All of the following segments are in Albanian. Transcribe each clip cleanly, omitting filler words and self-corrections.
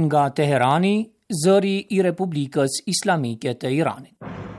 Nga Teherani, zëri I Republikës Islamike të Iranit.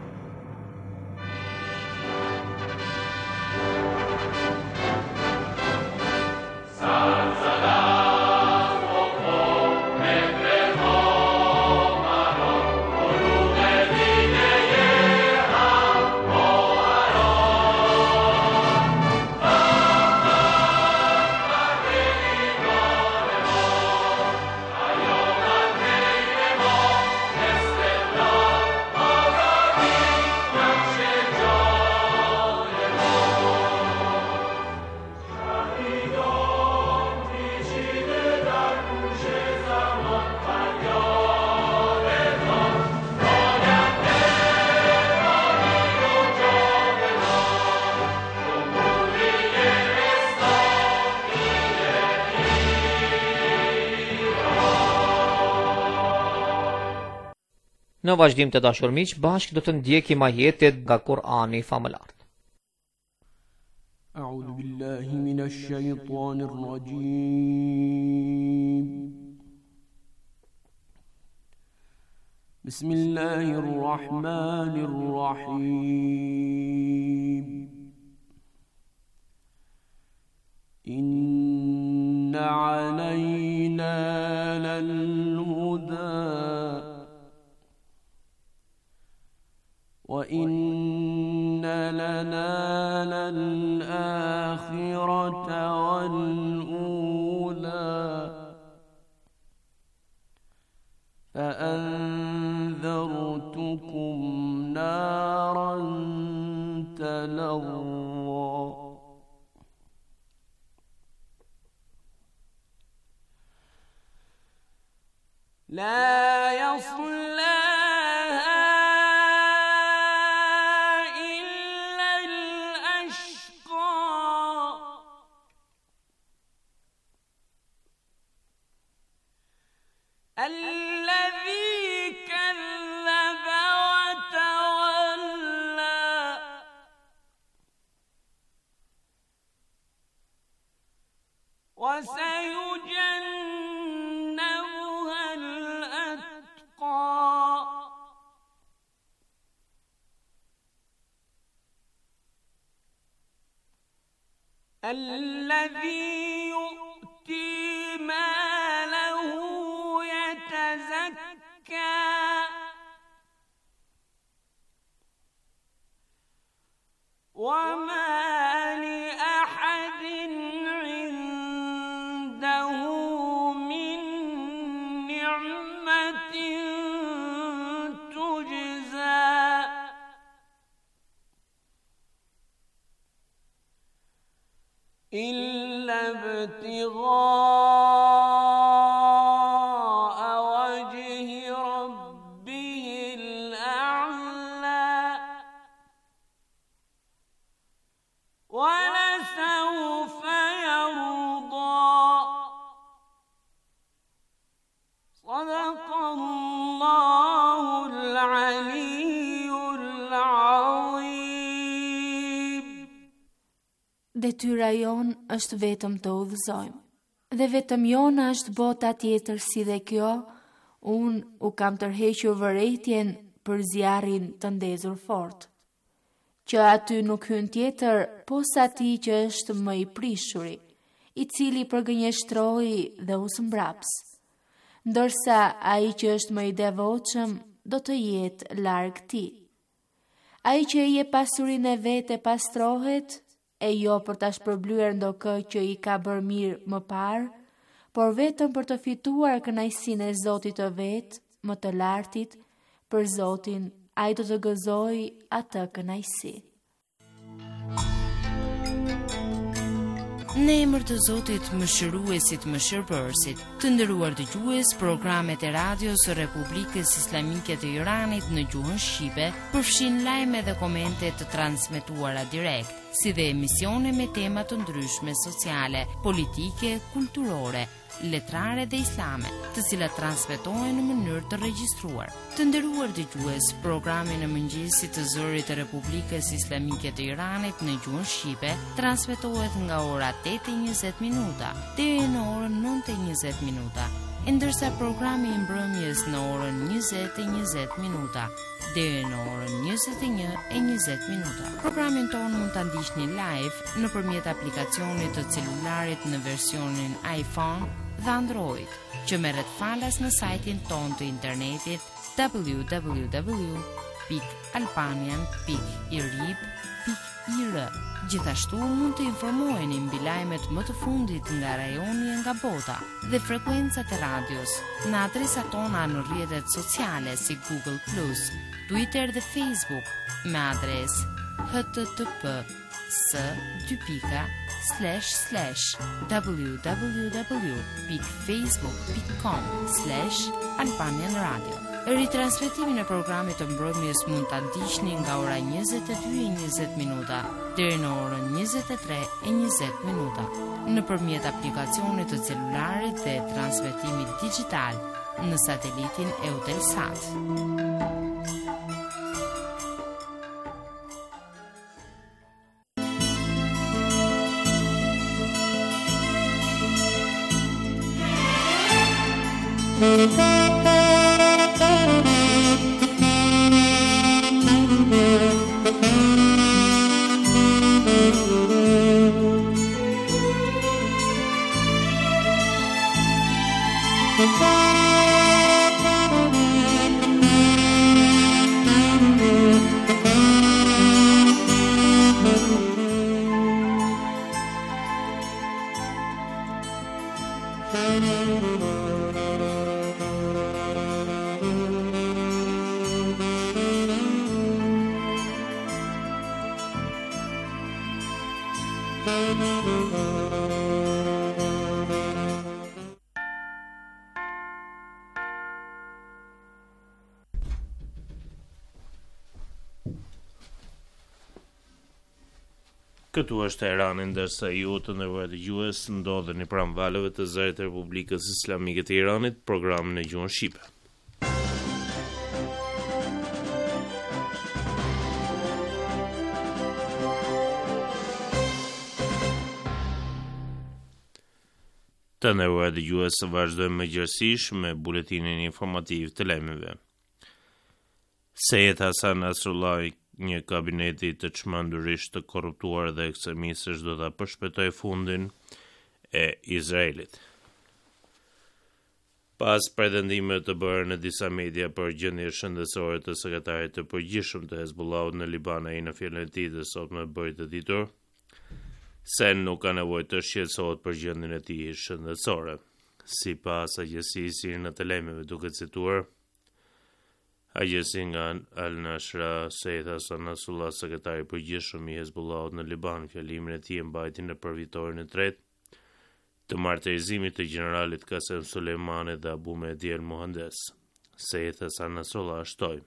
Në vazhdim të dashur miq, bashkë do të ndjekim ajetet nga Kur'ani famëlar. A'udhu billahi minash shaitanir rajim. Bismillahir rahmanir rahim. Inna 'alayna lal huda وَإِنَّ لَنَا لَلْآخِرَةَ وَالْأُولَى فَأَنذَرْتُكُمْ نَارًا تَلَظَّى لَا يَصْلَاهَا الذي كذب وتولى وسيجنبها الأتقى الذي يؤتي ماله يتزكى وما لأحد عنده من نعمة تجزى إلا ابتغاء وجه ربه الأعلى ولسوف يرضى صدق الله العلي العظيم. Detyra jon është vetëm të udhëzojmë, dhe vetëm jona është bota tjetër si dhe kjo. Unë u kam tërhequr vërejtjen për zjarrin të ndezur fort, që aty nuk hyn tjetër posa ati që është më I prishuri, I cili përgënjeshtroi dhe u smbraps, ndërsa ai që është më I devotshëm do të jetë larg tij. Ai që I jep pasurinë e vet e pastrohet, e jo për ta shpërblyer ndokë që I ka bërë mirë më parë, por vetëm për të fituar kënaqësinë e Zotit të vet, më të lartit. Për Zotin, ai do të gëzojë atë kënaqësi. Në emër të Zotit Mëshiruesit Mëshirbërësit, të nderuar dëgjues, programet e radios së Republikës Islamike të Iranit në gjuhën shqipe përfshin lajme dhe komente të transmetuara direkt, si dhe emisione me tema të ndryshme sociale, politike, kulturore, letrare dhe islame, të cilat transmetohen në mënyrë të regjistruar. Të nderuar dëgjues, programi në mëngjesit të zërit të Republikës Islamike të Iranit në gjuhën shqipe transmetohet nga ora 8:20 deri në orën 9:20. ndërsa programi i mbrëmjes në orën 20:20 minuta deri në orën 21:20 minuta. Programin tonë mund ta ndiqni live nëpërmjet aplikacionit të celularit në versionin iPhone dhe Android, që merret falas në sajtin tonë të internetit www.albanian.irib.ir. Gjithashtu mund të informoheni mbi lajmet më të fundit nga rajoni e nga bota dhe frekuencat e radios në adresat tona në rrjetet sociale si Google+, Twitter dhe Facebook me adresë http://www.facebook.com/Albanian Radio. Ritransmetimin e programit të mbrëmjes mund ta ndiqni nga ora 22:20 minuta deri në orën 23:20 minuta nëpërmjet aplikacionit të celularit dhe transmetimit digjital në satelitin Eutelsat. Këtu është Teherani, ndërsa ju të nderuar dëgjues ndodheni pranë valëve të zërit të Republikës Islamike të Iranit, programin në gjuhën shqipe. Të nderuar dëgjues, vazhdojmë mëngjesisht me buletinin informativ të lajmeve. Sejed Hasan Nasrullah, një kabineti të çmendurisht të korruptuar dhe ekstremistësh, do ta përshpejtojë fundin e Izraelit. Pas pretendimeve të bërë në disa media për gjendjen shëndetësore të sekretarit të përgjithshëm të Hezbollahut në Liban, ai në fjalën e tij të sotme bëri të ditur se nuk ka nevojë të shqetësohet për gjendjen e tij shëndetësore. Sipas agjencisë në të lajmeve duke cituar agjenci nga Al-Nashra, Sejed Hasan Nasrullah, sekretari i përgjithshëm i Hezbollahut në Liban, fjalimin e tij mbajti në përvitorin e tretë të martirizimit të generalit Qasem Soleimani dhe Abu Mehdi el-Mohandes. Sejed Hasan Nasrullah shtoi: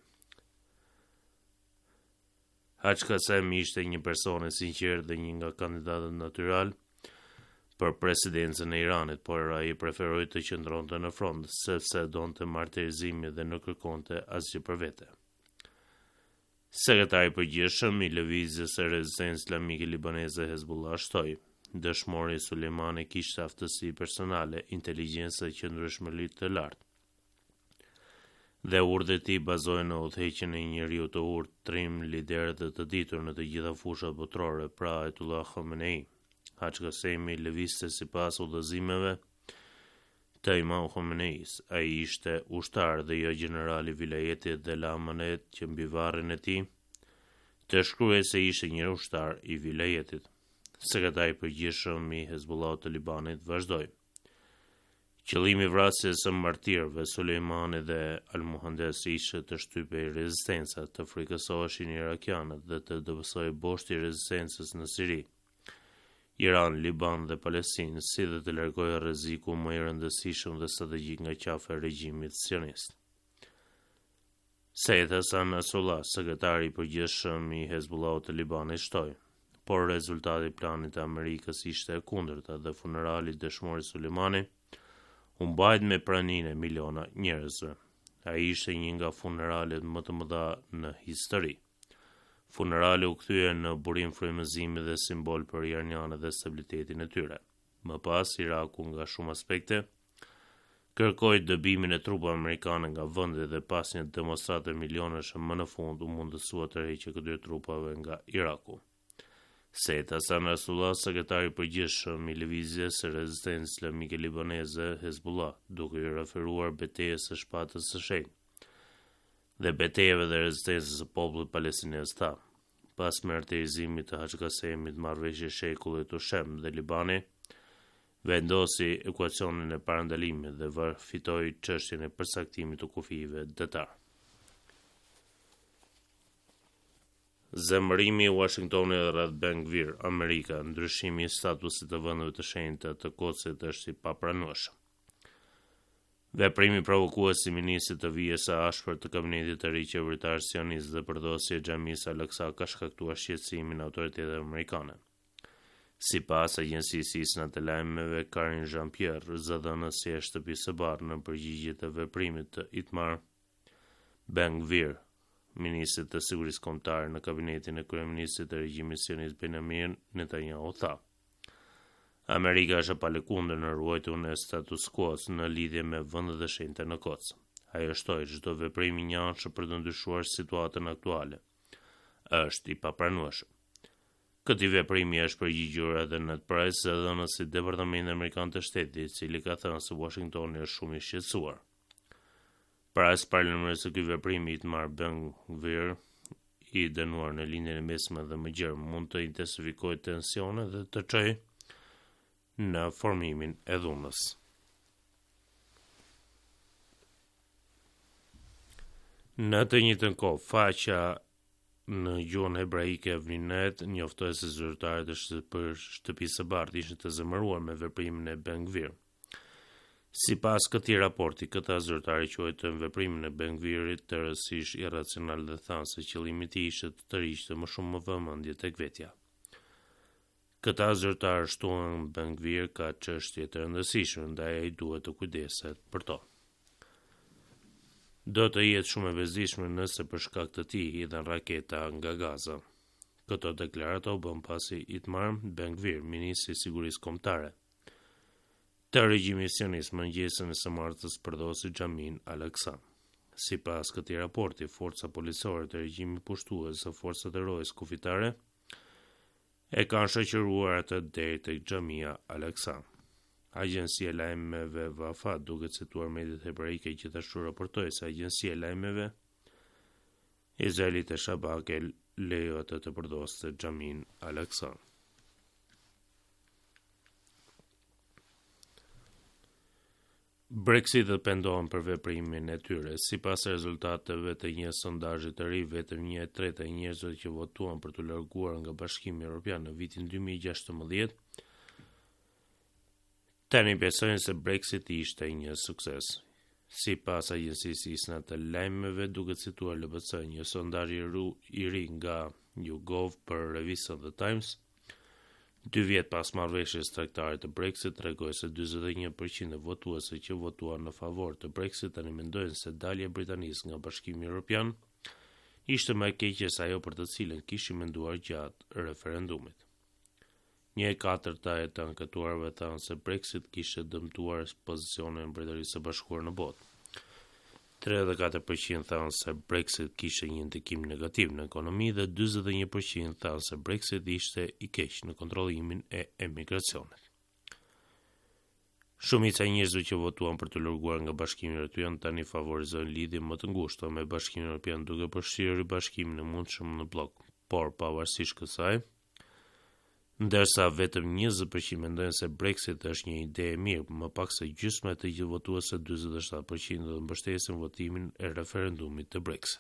Haj Qasem ishte një person i sinqert dhe një nga kandidatët natyral për presidencën e Iranit, por ai preferoi të qëndronte në front sepse donte martirizimin dhe nuk kërkonte asgjë për vete. Sekretari i përgjithshëm i lëvizjes së rezistencës islamike libaneze Hezbollah shtoi: Dëshmori Sulejmani kishte aftësi personale, inteligjencë dhe qëndrueshmëri të lartë. Dhe urdhët e tij bazohen në udhëheqjen e një njeriu të urtë, trim, lider dhe të ditur në të gjitha fushat botërore, pra Ayatollah Khamenei. Haj Qasemi lëvizte sipas udhëzimeve të Imam Khameneis. Ai ishte ushtar dhe jo general i vilajetit dhe la amanet që mbi varrin e tij të shkruaj se ishte një ushtar i vilajetit. Sekretari i përgjithshëm i Hezbollahut të Libanit vazhdoi: Qëllimi i vrasjes së martirëve Sulejmani dhe Al-Mohandes ishte të shtypej rezistencat, të frikësoheshin irakianët dhe të dobësojë boshti i rezistencës në Siri, Iran, Liban dhe Palestinë, si dhe të largojë rreziku më i rëndësishëm dhe strategjik nga qafa e regjimit sionist. Sejed Hasan Nasrullah, sekretari i përgjithshëm i Hezbollahut të Libanit shtoi: Por rezultati i planit të Amerikës ishte e kundërta dhe funerali dëshmori Sulejmani u mbajt me praninë e miliona njerëzve. Ai ishte një nga funeralet më të mëdha në histori. Funerali u kthye në burim frymëzimi dhe simbol për iranianët dhe stabilitetin e tyre. Më pas, Iraku nga shumë aspekte kërkoi dëbimin e trupave amerikane nga vendi dhe pas një demonstrate milionësh më në fund u mundësua tërheqja e këtyre trupave nga Iraku. Said Hassan Nasrallah, sekretari i përgjithshëm i lëvizjes së rezistencës islamike libaneze Hezbollah, duke i referuar betejës së shpatës së shenjtë dhe betejave dhe rezistencës së popullit palestinez, tha: pas martirizimit të Haj Qasemit, marrëveshjes shekullit të Shem dhe Libani vendosi ekuacionin e parandalimit dhe fitoi çështjen e përcaktimit të kufive detar. Zemërimi i Washingtonit rreth Ben Gvir, Amerika, ndryshimi i statusit të vendeve të shenjta të Kocit është i papranueshëm. Veprimi provokues i ministrit të vijës së ashpër të kabinetit të ri qeveritar sionist dhe përdosje e xhamisë Al-Aqsa ka shkaktuar shqetësimin e autoriteteve amerikane. Sipas agjencisë ISNA të lajmeve, Karine Jean-Pierre, zëdhënësi e shtëpisë së Bardhë në përgjigje të veprimit të Itamar Ben-Gvir, ministrit të sigurisë kombëtare në kabinetin e kryeministrit të regjimit sionist Benjamin Netanyahu, tha: Amerika është e palëkundër në ruajtjen e status quo-s në lidhje me vendet e shenjta në Koc. Ajo shtoi çdo veprim i njëanshëm për të ndryshuar situatën aktuale është i papranueshëm. Këtij veprimi është përgjigjur edhe Ned Price, zëdhënësi i Departamentit Amerikan të Shtetit, i cili ka thënë se Washingtoni është shumë i shqetësuar. Price paralajmëroi se ky veprim i Itamar Ben-Gvir, i dënuar në lindjen e mesme dhe më gjerë, mund të intensifikojë tensionet dhe të çojë në formimin e dhunës. Në të njëjtën kohë, faqja në gjuhën hebraike Vninet njoftoi se zyrtarët e shtëpisë së Bardhë ishin të zemëruar me veprimin e Ben-Gvir. Sipas këtij raporti, këta zyrtarë quajtën veprimin e Ben-Gvirit të rësisht irracional dhe thanë se qëllimi i tij ishte të tërhiqte më shumë vëmendje tek vetja. Këta zyrtarë shtuan Ben-Gvir ka çështje të rëndësishme, ndaj ai duhet të kujdeset për to. Do të jetë shumë e vezdishme nëse për shkak të tij hidhen raketa nga Gaza. Këto deklarata u bën pasi Itamar Ben-Gvir, ministri i sigurisë kombëtare të regjimit sionist, mëngjesën e së martës përdosi xhamin Al-Aqsa. Sipas këtij raporti, forca policore të regjimit pushtues së forcat e rojës kufitare e kanë shoqëruar atë deri tek xhamia Al-Aqsa. Agjencia e lajmeve Wafa, duke cituar mediat hebraike, gjithashtu raportoi se agjencia e lajmeve izraelite Shabak e lejoi atë të përdoste xhamin Al-Aqsa. Brexitët pendohen për veprimin e tyre. Sipas rezultateve të një sondazhi të ri, vetëm 1/3 e njerëzve që votuan për të larguar nga Bashkimi Evropian në vitin 2016 tani besojnë se Brexiti ishte një sukses. Sipas agjencisë ISNA të lajmeve, duke cituar LBC, një sondazh i ri nga YouGov për revistën The Times, 2 vjet pas marrëveshjes tregtare të Brexit, tregoi se 41% e votuesve që votuan në favor të Brexit tani mendojnë se dalja e Britanisë nga Bashkimi Evropian ishte më e keqe se ajo për të cilën kishin menduar gjatë referendumit. 1/4 e të ankatuarve thanë se Brexit kishte dëmtuar pozicionin e Britanisë së Bashkuar në botë. 34% thanë se Brexit kishte një ndikim negativ në ekonomi dhe 41% thanë se Brexit ishte i keq në kontrollimin e emigracionit. Shumica e njerëzve që votuan për të larguar nga Bashkimi Evropian tani favorizojnë lidhje më të ngushta me Bashkimin Evropian, duke përfshirë ribashkimin e mundshëm në blok, por pavarësisht kësaj, ndërsa vetëm 20% mendojnë se Brexit është një ide e mirë, më pak se gjysma e të gjithë votuesve, 47%, do të mbështesin votimin e referendumit të Brexit.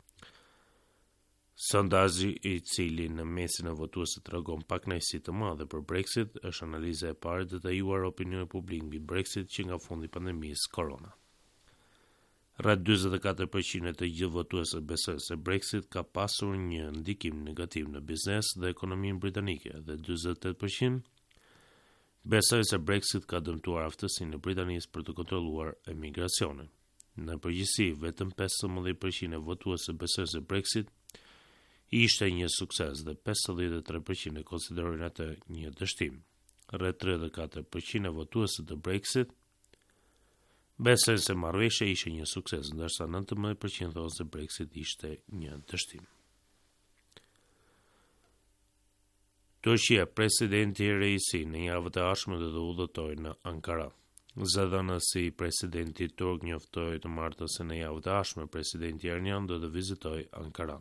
Sondazhi, i cili në mesin e votuesve tregon pak kënaqësi të madhe për Brexit, është analiza e parë detajuar e opinionit publik mbi Brexit që nga fundi i pandemisë korona. Rreth 44% e të gjithë votuesve besojnë se Brexit ka pasur një ndikim negativ në biznes dhe ekonominë britanike dhe 48% besojnë se Brexit ka dëmtuar aftësinë e Britanisë për të kontrolluar emigracionin. Në përgjithësi, vetëm 15% e votuesve besojnë se Brexit ishte një sukses dhe 53% e konsiderojnë atë një dështim. Rreth 34% e votuesve të Brexit Besojnë se marrëveshja ishte një sukses, ndërsa 19% thonë se Brexit ishte një dështim. Turqia, presidenti Reisi në javët e ardhshme do të udhëtojë në Ankara. Zëdhënësi presidenti turk njoftoi të martën se në javët e ardhshme presidenti iranian do të vizitojë Ankaran.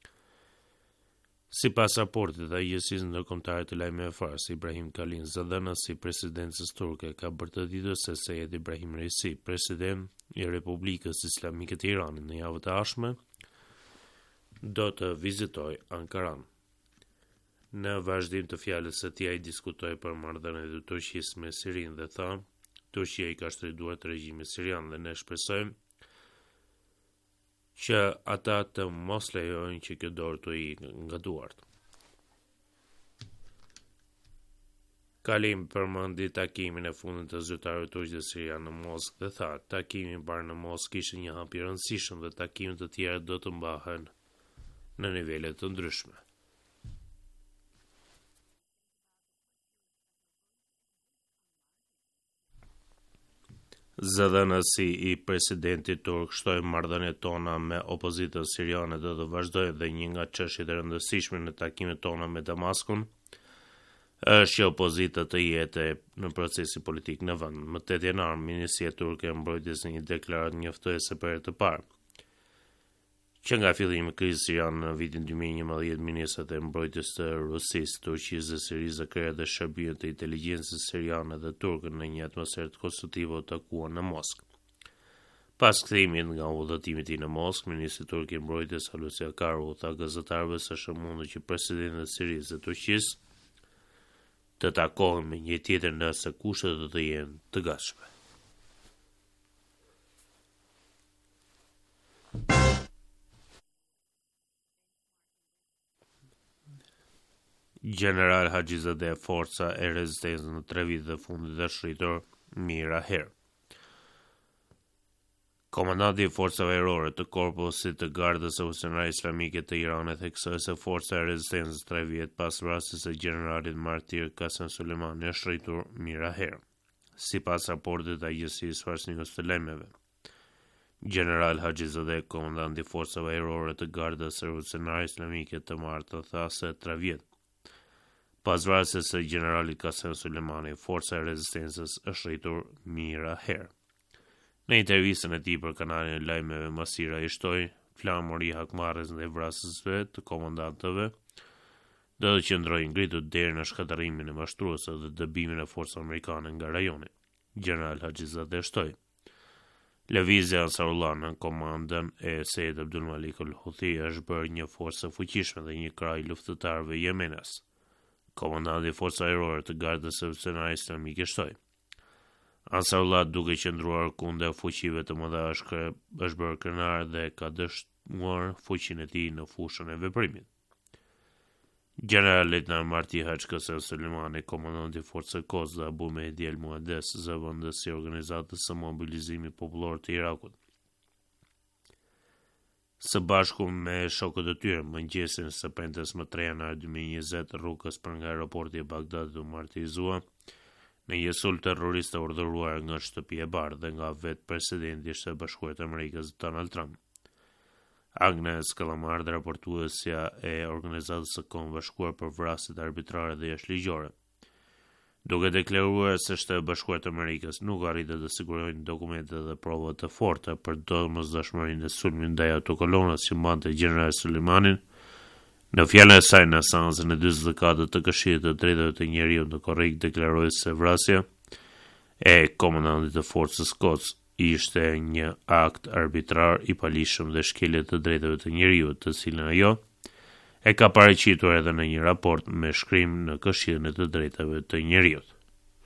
Sipas raportit të agjencisë ndërkombëtare të lajmeve Fars, Ibrahim Kalin, zëdhënësi presidencës turke, ka bërë të ditur se Sejed Ibrahim Reisi, president i Republikës Islamike të Iranit, në javët e ardhshme do të vizitojë Ankaran. Në vazhdim të fjalës së tij, ai diskutoi për marrëdhëniet e Turqisë me Sirinë dhe tha: Turqia i ka shtruar duart regjimit sirian dhe ne shpresojmë që ata të mos lejojnë që kjo dorë të ikë nga duart. Kalim përmendi takimin e fundit të zyrtarëve turq dhe sirian në Moskë dhe tha: takimi i parë në Moskë ishte një hap i rëndësishëm dhe takimet të tjera do të mbahen në nivele të ndryshme. Zëdhënësi i presidentit turk shtoi marrëdhëniet tona me opozitën siriane do të vazhdojë dhe një nga çështjet e rëndësishme në takimet tona me Damaskun është që opozita të jetë në procesin politik në vend. Më 8 janar, Ministria turke e mbrojtjes në një deklaratë njoftoi se për herë të parë që nga fillimi i krizës siriane në vitin 2011, ministrat e mbrojtjes të Rusisë, Turqisë dhe Sirisë dhe krejt dhe shërbimet të inteligjencës siriane dhe turke në një atmosferë konstruktive u takuan në Moskë. Pas kthimit nga udhëtimi i tij në Moskë, ministri turk i mbrojtjes Hulusi Akaru u tha gazetarëve se është mundur që presidentët e Sirisë dhe Turqisë të takohen me një tjetër nëse kushtet do të jenë të gatshme. General Hajizadeh, forca e rezistencës në 3 vitet e fundit dhe shritur mira herë. Komandanti i forcave ajrore të korpusit të gardës së Fusionare Islamike të Iranit theksoi se forca e rezistencës 3 vjet pas vrasjes së generalit martir Qasem Soleimani është shritur mira herë. Sipas raportit të agjencisë Fars News të lajmeve, General Hajizadeh, komandanti i forcave ajrore të gardës së Fusionare Islamike të martën, tha se 3 vjet pas vrasjes së generalit Qasem Soleimani, forca e rezistencës është rritur mira herë. Në intervistën e tij për kanalin e lajmeve Masira, i shtoi flamuri hakmarrës ndaj vrasësve të komandantëve do të qëndrojë ngritur deri në shkatërimin e mashtruesve dhe dëbimin e forcave amerikane nga rajoni. General Hajizadeh shtoi: Lëvizja Ansarullah në komandën e Sejed Abdul Malik al-Houthi është bërë një forcë fuqishme dhe një krah i luftëtarëve jemenas. Komandanti i forcave ajrore të gardës së Fusionare Islamike shtoi: Ansarullah, duke qëndruar kundër fuqive të mëdha, është bërë krenar dhe ka dëshmuar fuqinë e tij në fushën e veprimit. General Lejtnant Marti Haj Qasem Soleimani, komandanti i forcave Quds dhe Abu Mehdi al-Muhandes, zëvendës i organizatës së mobilizimit popullor të Irakut, së bashku me shokët e tyre, mëngjesin së premtes më 3 janar 2020, rrugës për nga aeroporti i Bagdadit u martirizua në një sulm terrorist të urdhëruar nga Shtëpia e Bardhë dhe nga vetë presidenti i Shtetit Bashkuar të Amerikës Donald Trump. Agnes Kalamard, raportuesja e organizatës së Kombit Bashkuar për vrasjet arbitrare dhe jashtëligjore, duke deklaruar se Shteti Bashkuar të Amerikës nuk arritë të sigurojnë dokumente dhe prova të forta për domosdoshmërinë e sulmit ndaj autokolonës që mbante general Soleimanin, në fjalën e saj në seancën e 44 të Këshillit të Drejtave të Njerëzit në korrik deklaroi se vrasja e komandantit të forcës Quds ishte një akt arbitrar i palishëm dhe shkelje të drejtave të njerëzit, të cilën ajo e ka paraqitur edhe në një raport me shkrim në Këshillin e të Drejtave të Njerëzit.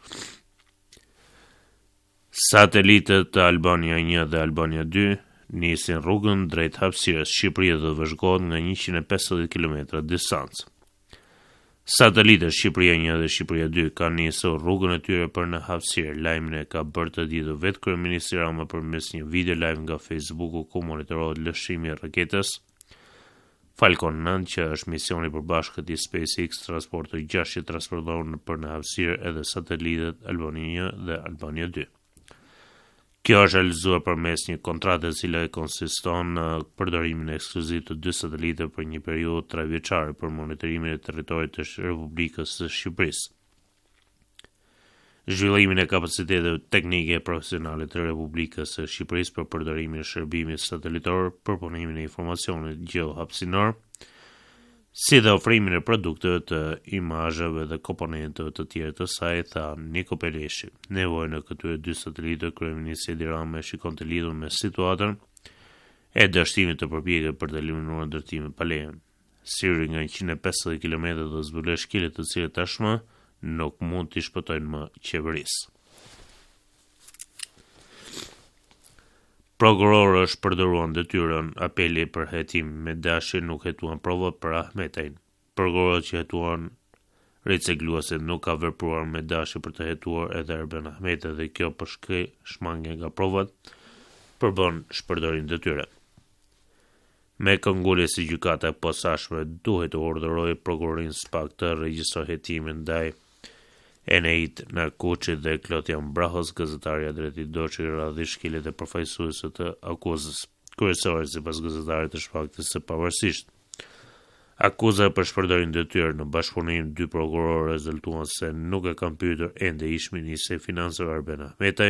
Satelitët të Albania 1 dhe Albania 2 nisin rrugën drejt hapësirës. Shqipëria do të vëzhgohet nga 150 km distancë. Satelitët Shqipëria 1 dhe Shqipëria 2 kanë nisur rrugën e tyre për në hapësirë. Lajmin e ka bërë të ditur vetë kryeministri Rama përmes një video live nga Facebooku ku monitorohet lëshimi i raketës Falcon 9, që është misioni i përbashkët i SpaceX, transportoi 6 transportor për në hapësirë edhe satelitët Albania 1 dhe Albania 2. Kjo është realizuar përmes një kontrate e cila konsiston në përdorimin ekskluziv të 2 satelitë për një periudhë 3 vjeçare për monitorimin e territorit të Republikës së Shqipërisë. Zhvillimin e kapaciteteve teknike e profesionale të Republikës së Shqipërisë për përdorimin e shërbimit satelitor për punimin e informacionit gjeohapësinor, si dhe ofrimin e produkteve të imazheve dhe komponenteve të tjera të saj, tha Niko Peleshi. Nevojën e këtyre 2 satelitë kryeministri Edi Rama e shikon të lidhur me situatën e dështimit të përpjekjeve për të eliminuar ndërtimin pa leje. Siri nga 150 km do zbulojë shkelje të cilat tashmë nuk mund t'i shpëtojnë më qeverisë. Prokurori është përdoruar detyrën apeli për hetim me dashje nuk hetuan provat për Ahmetajn. Prokurori që hetuan ricikluese nuk ka vepruar me dashje për të hetuar edhe Erben Ahmeta dhe kjo për shmangje nga provat përbën shpërdorim detyre. Me këngulje si gjykata e posaçme duhet të urdhërojë prokurorin SPAK të regjistrojë hetimin ndaj Eneit Narkuçi dhe Klotjan Brahos, gazetari Adreti Doçi, radhi shkeljet e përfaqësuese të akuzës kryesore sipas gazetarit të Shfaqjes së Pavarësisht. Akuza për shpërdorim detyrë në bashkëpunim 2 prokurorë rezultuan se nuk e kanë pyetur ende ish-ministri i Financave Erben Ahmetaj,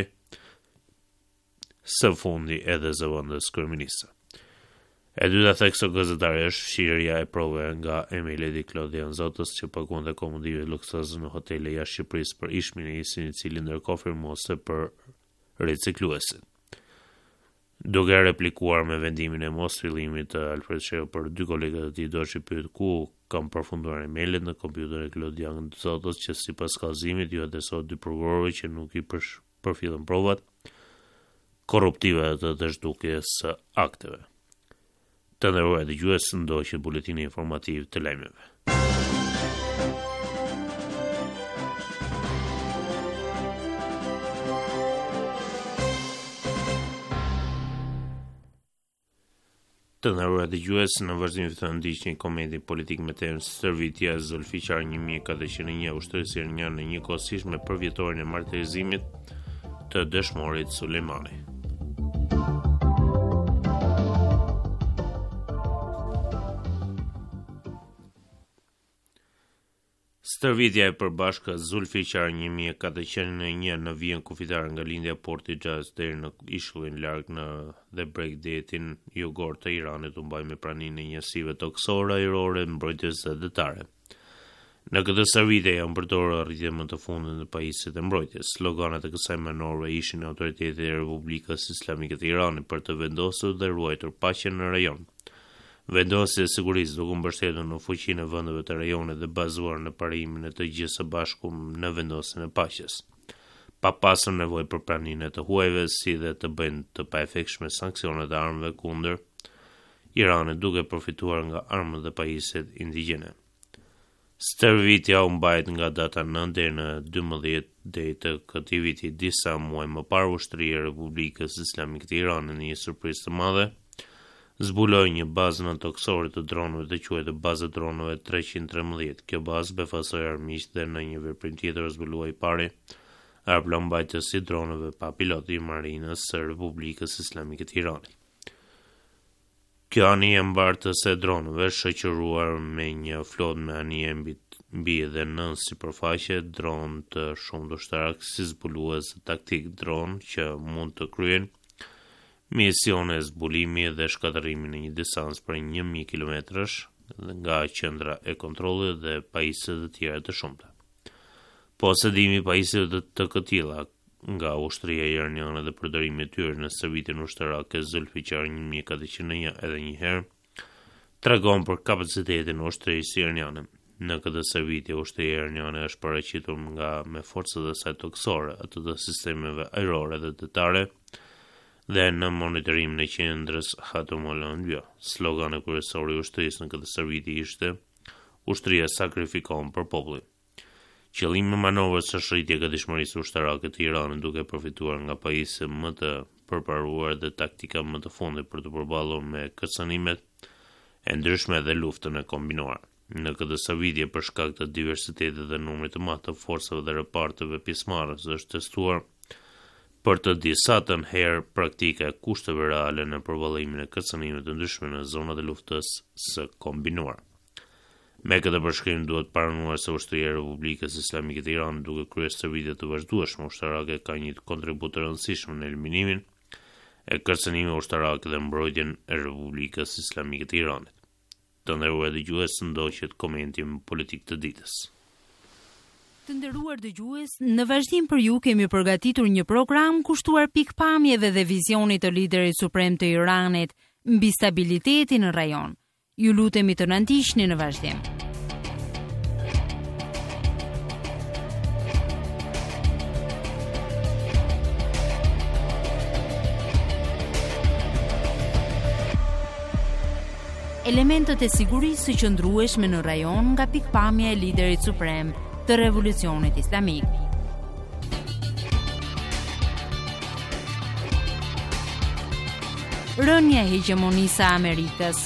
së fundi edhe zëvendës kryeministër. E dyta thekso gazetare është fshirja e provave nga Emiledi Klodian Zotës që paguante komandive luksoze në hotele jashtë Shqipërisë për ish-ministrin i cili ndërkonfirmose për ricikluesin. Duke replikuar me vendimin e mos fillimit të Alfred Sheu për 2 kolegat e tij, Doçi pyet ku kanë përfunduar emailët në kompjuterin e Klodian Zotës që sipas kallëzimit ju adresohet 2 prokurorëve që nuk i përfillën provat korruptive të dështukjes së akteve. Të nderuar dëgjues, ndoqët buletini informativ të lajmeve. Të nderuar dëgjues, në vazhdim të ndiqni komentin politik me temën Stërvitja e Zulfiqar 1401 ushtrisë iraniane në njëkohësisht me përvjetorin e martirizimit të dëshmorit Sulejmani. Stërvitja e përbashkët Zulfiqar 1401 në vijën kufitar nga lindja Porti Xhaz deri në ishullin larg në dhe Bregdetin jugor të Iranit u mbaj me praninë e njësive toksore, ajrore, mbrojtëse dhe detare. Në këtë stërvitje janë përdorur arritjet më të fundit në pajisjet e mbrojtjes. Sloganet e kësaj manovre ishin autoritetit e Republikës Islamike të Iranit për të vendosur dhe ruajtur paqen në rajon. Vendosja e sigurisë duke mbështetur në fuqinë e vendeve të rajonit dhe bazuar në parimin e të gjithë së bashku në vendosjen e paqes, pa pasur nevojë për praninë e të huajve, si dhe të bëjnë të paefektshme sanksionet e armëve kundër Iranit duke përfituar nga armët dhe pajisjet indigjene. Stërvitja u mbajt nga data 9 deri në 12 deri të këtij viti. Disa muaj më parë ushtria e Republikës Islamike të Iranit në një surprizë të madhe zbuloi një bazë në toksore të dronëve të quajtur bazë dronëve 313. Kjo bazë befasoi armiq dhe në një veprim tjetër zbuloi pari aeroplan mbajtës i dronëve pa pilot i marinës së Republikës Islamike të Iranit. Kjo anije mbartës e dronëve shoqëruar me një flotë me anije mbi dhe nën sipërfaqe, dron të shumë ushtarak si zbulues taktik dron që mund të kryen misione zbulimi dhe shkatërrimi në një distancë për 1000 kilometrash nga qendra e kontrollit dhe pajisje të tjera të shumta. Posedimi i pajisjeve të këtilla nga ushtria iraniane dhe përdorimi i tyre në stërvitjen ushtarake Zulfiqar 1401 edhe një herë tregon për kapacitetin e ushtrisë iraniane. Në këtë stërvitje ushtria iraniane është paraqitur me forcat e saj toksore, ato të sistemeve ajrore dhe detare dhe në monitorimin e qendrës Hatomolonbjo. Slogani kryesor i ushtrisë në këtë stërvitje ishte "Ushtria sakrifikon për popullin". Qëllimi i manovrës është rritja e gatishmërisë ushtarake të Iranit duke përfituar nga pajisje më të përparuar dhe taktika më të fundit për të përballur me kërcënimet e ndryshme dhe luftën e kombinuar. Në këtë stërvitje për shkak të diversitetit dhe numrit të madh të forcave dhe reparteve pjesëmarrëse është testuar për të disatën herë praktike kushteve reale në përballimin e kërcënimeve të ndryshme në zonat e luftës së kombinuar. Me këtë përshkrim duhet paranuar se ushtria e Republikës Islamike të Iranit, duke kryer stërvitje të vazhdueshme ushtarake, ka një kontribut të rëndësishëm në eliminimin e kërcënimeve ushtarake dhe mbrojtjen e Republikës Islamike të Iranit. Të nderuar dëgjues, ndoqet komenti politik të ditës. Të nderuar dëgjues, në vazhdim për ju kemi përgatitur një program kushtuar pikpamjeve dhe vizionit të liderit suprem të Iranit mbi stabilitetin në rajon. Ju lutemi të na ndiqni në vazhdim. Elementët e sigurisë së qëndrueshme në rajon nga pikpamja e liderit suprem të revolucionit islamik. Rënja e hegemonisë së Amerikës.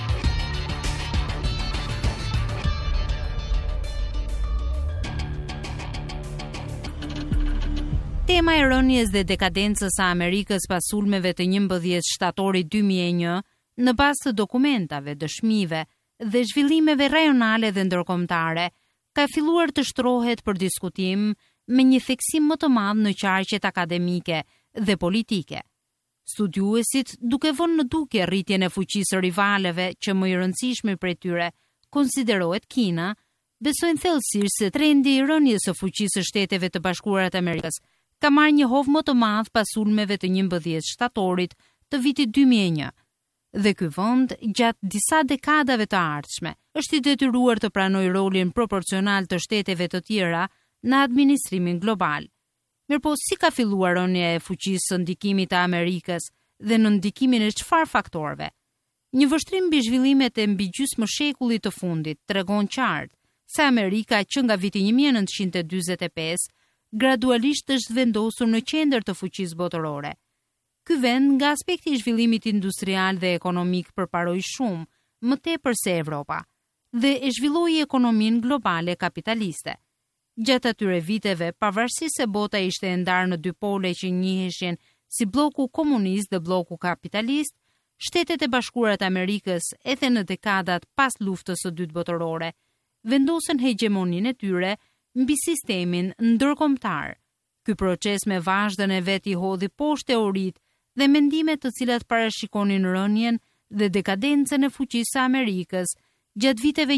Tema e rënjes dhe dekadencës së Amerikës pas sulmeve të 11 shtatorit 2001 në bazë të dokumentave, dëshmive dhe zhvillimeve rajonale dhe ndërkombëtare, ka filluar të shtrohet për diskutim me një theksim më të madh në qarqet akademike dhe politike. Studiuesit, duke vënë në dukje rritjen e fuqisë rivaleve që më i rëndësishmi prej tyre konsiderohet Kina, besojnë thellësisht se trendi i rënjes së fuqisë së Shteteve të Bashkuara të Amerikës ka marrë një hovë më të madh pas sulmeve të 11 shtatorit të vitit 2001. Dhe ky vend, gjatë disa dekadave të ardhshme, është i detyruar të pranojë rolin proporcional të shteteve të tjera në administrimin global. Mirpo si ka filluar rënja e fuqisë së ndikimit të Amerikës dhe në ndikimin e çfarë faktorëve? Një vështrim mbi zhvillimet e mbi gjysmë shekullit të fundit tregon qartë se Amerika që nga viti 1945 gradualisht është vendosur në qendër të fuqisë botërore. Ky vend, nga aspekti i zhvillimit industrial dhe ekonomik, përparoi shumë më tepër se Evropa dhe e zhvilloi ekonominë globale kapitaliste. Gjatë atyre viteve, pavarësisht se bota ishte e ndarë në dy pole që njiheshin si bloku komunist dhe bloku kapitalist, Shtetet e Bashkuara të Amerikës, edhe në dekadat pas luftës së dytë botërore, vendosën hegemoninë e tyre mbi sistemin ndërkombëtar. Ky proces me vazhdën e vet i hodhi poshtë teoritë dhe mendimet të cilat parashikonin rënjen dhe dekadencën e fuqisë së Amerikës gjatë viteve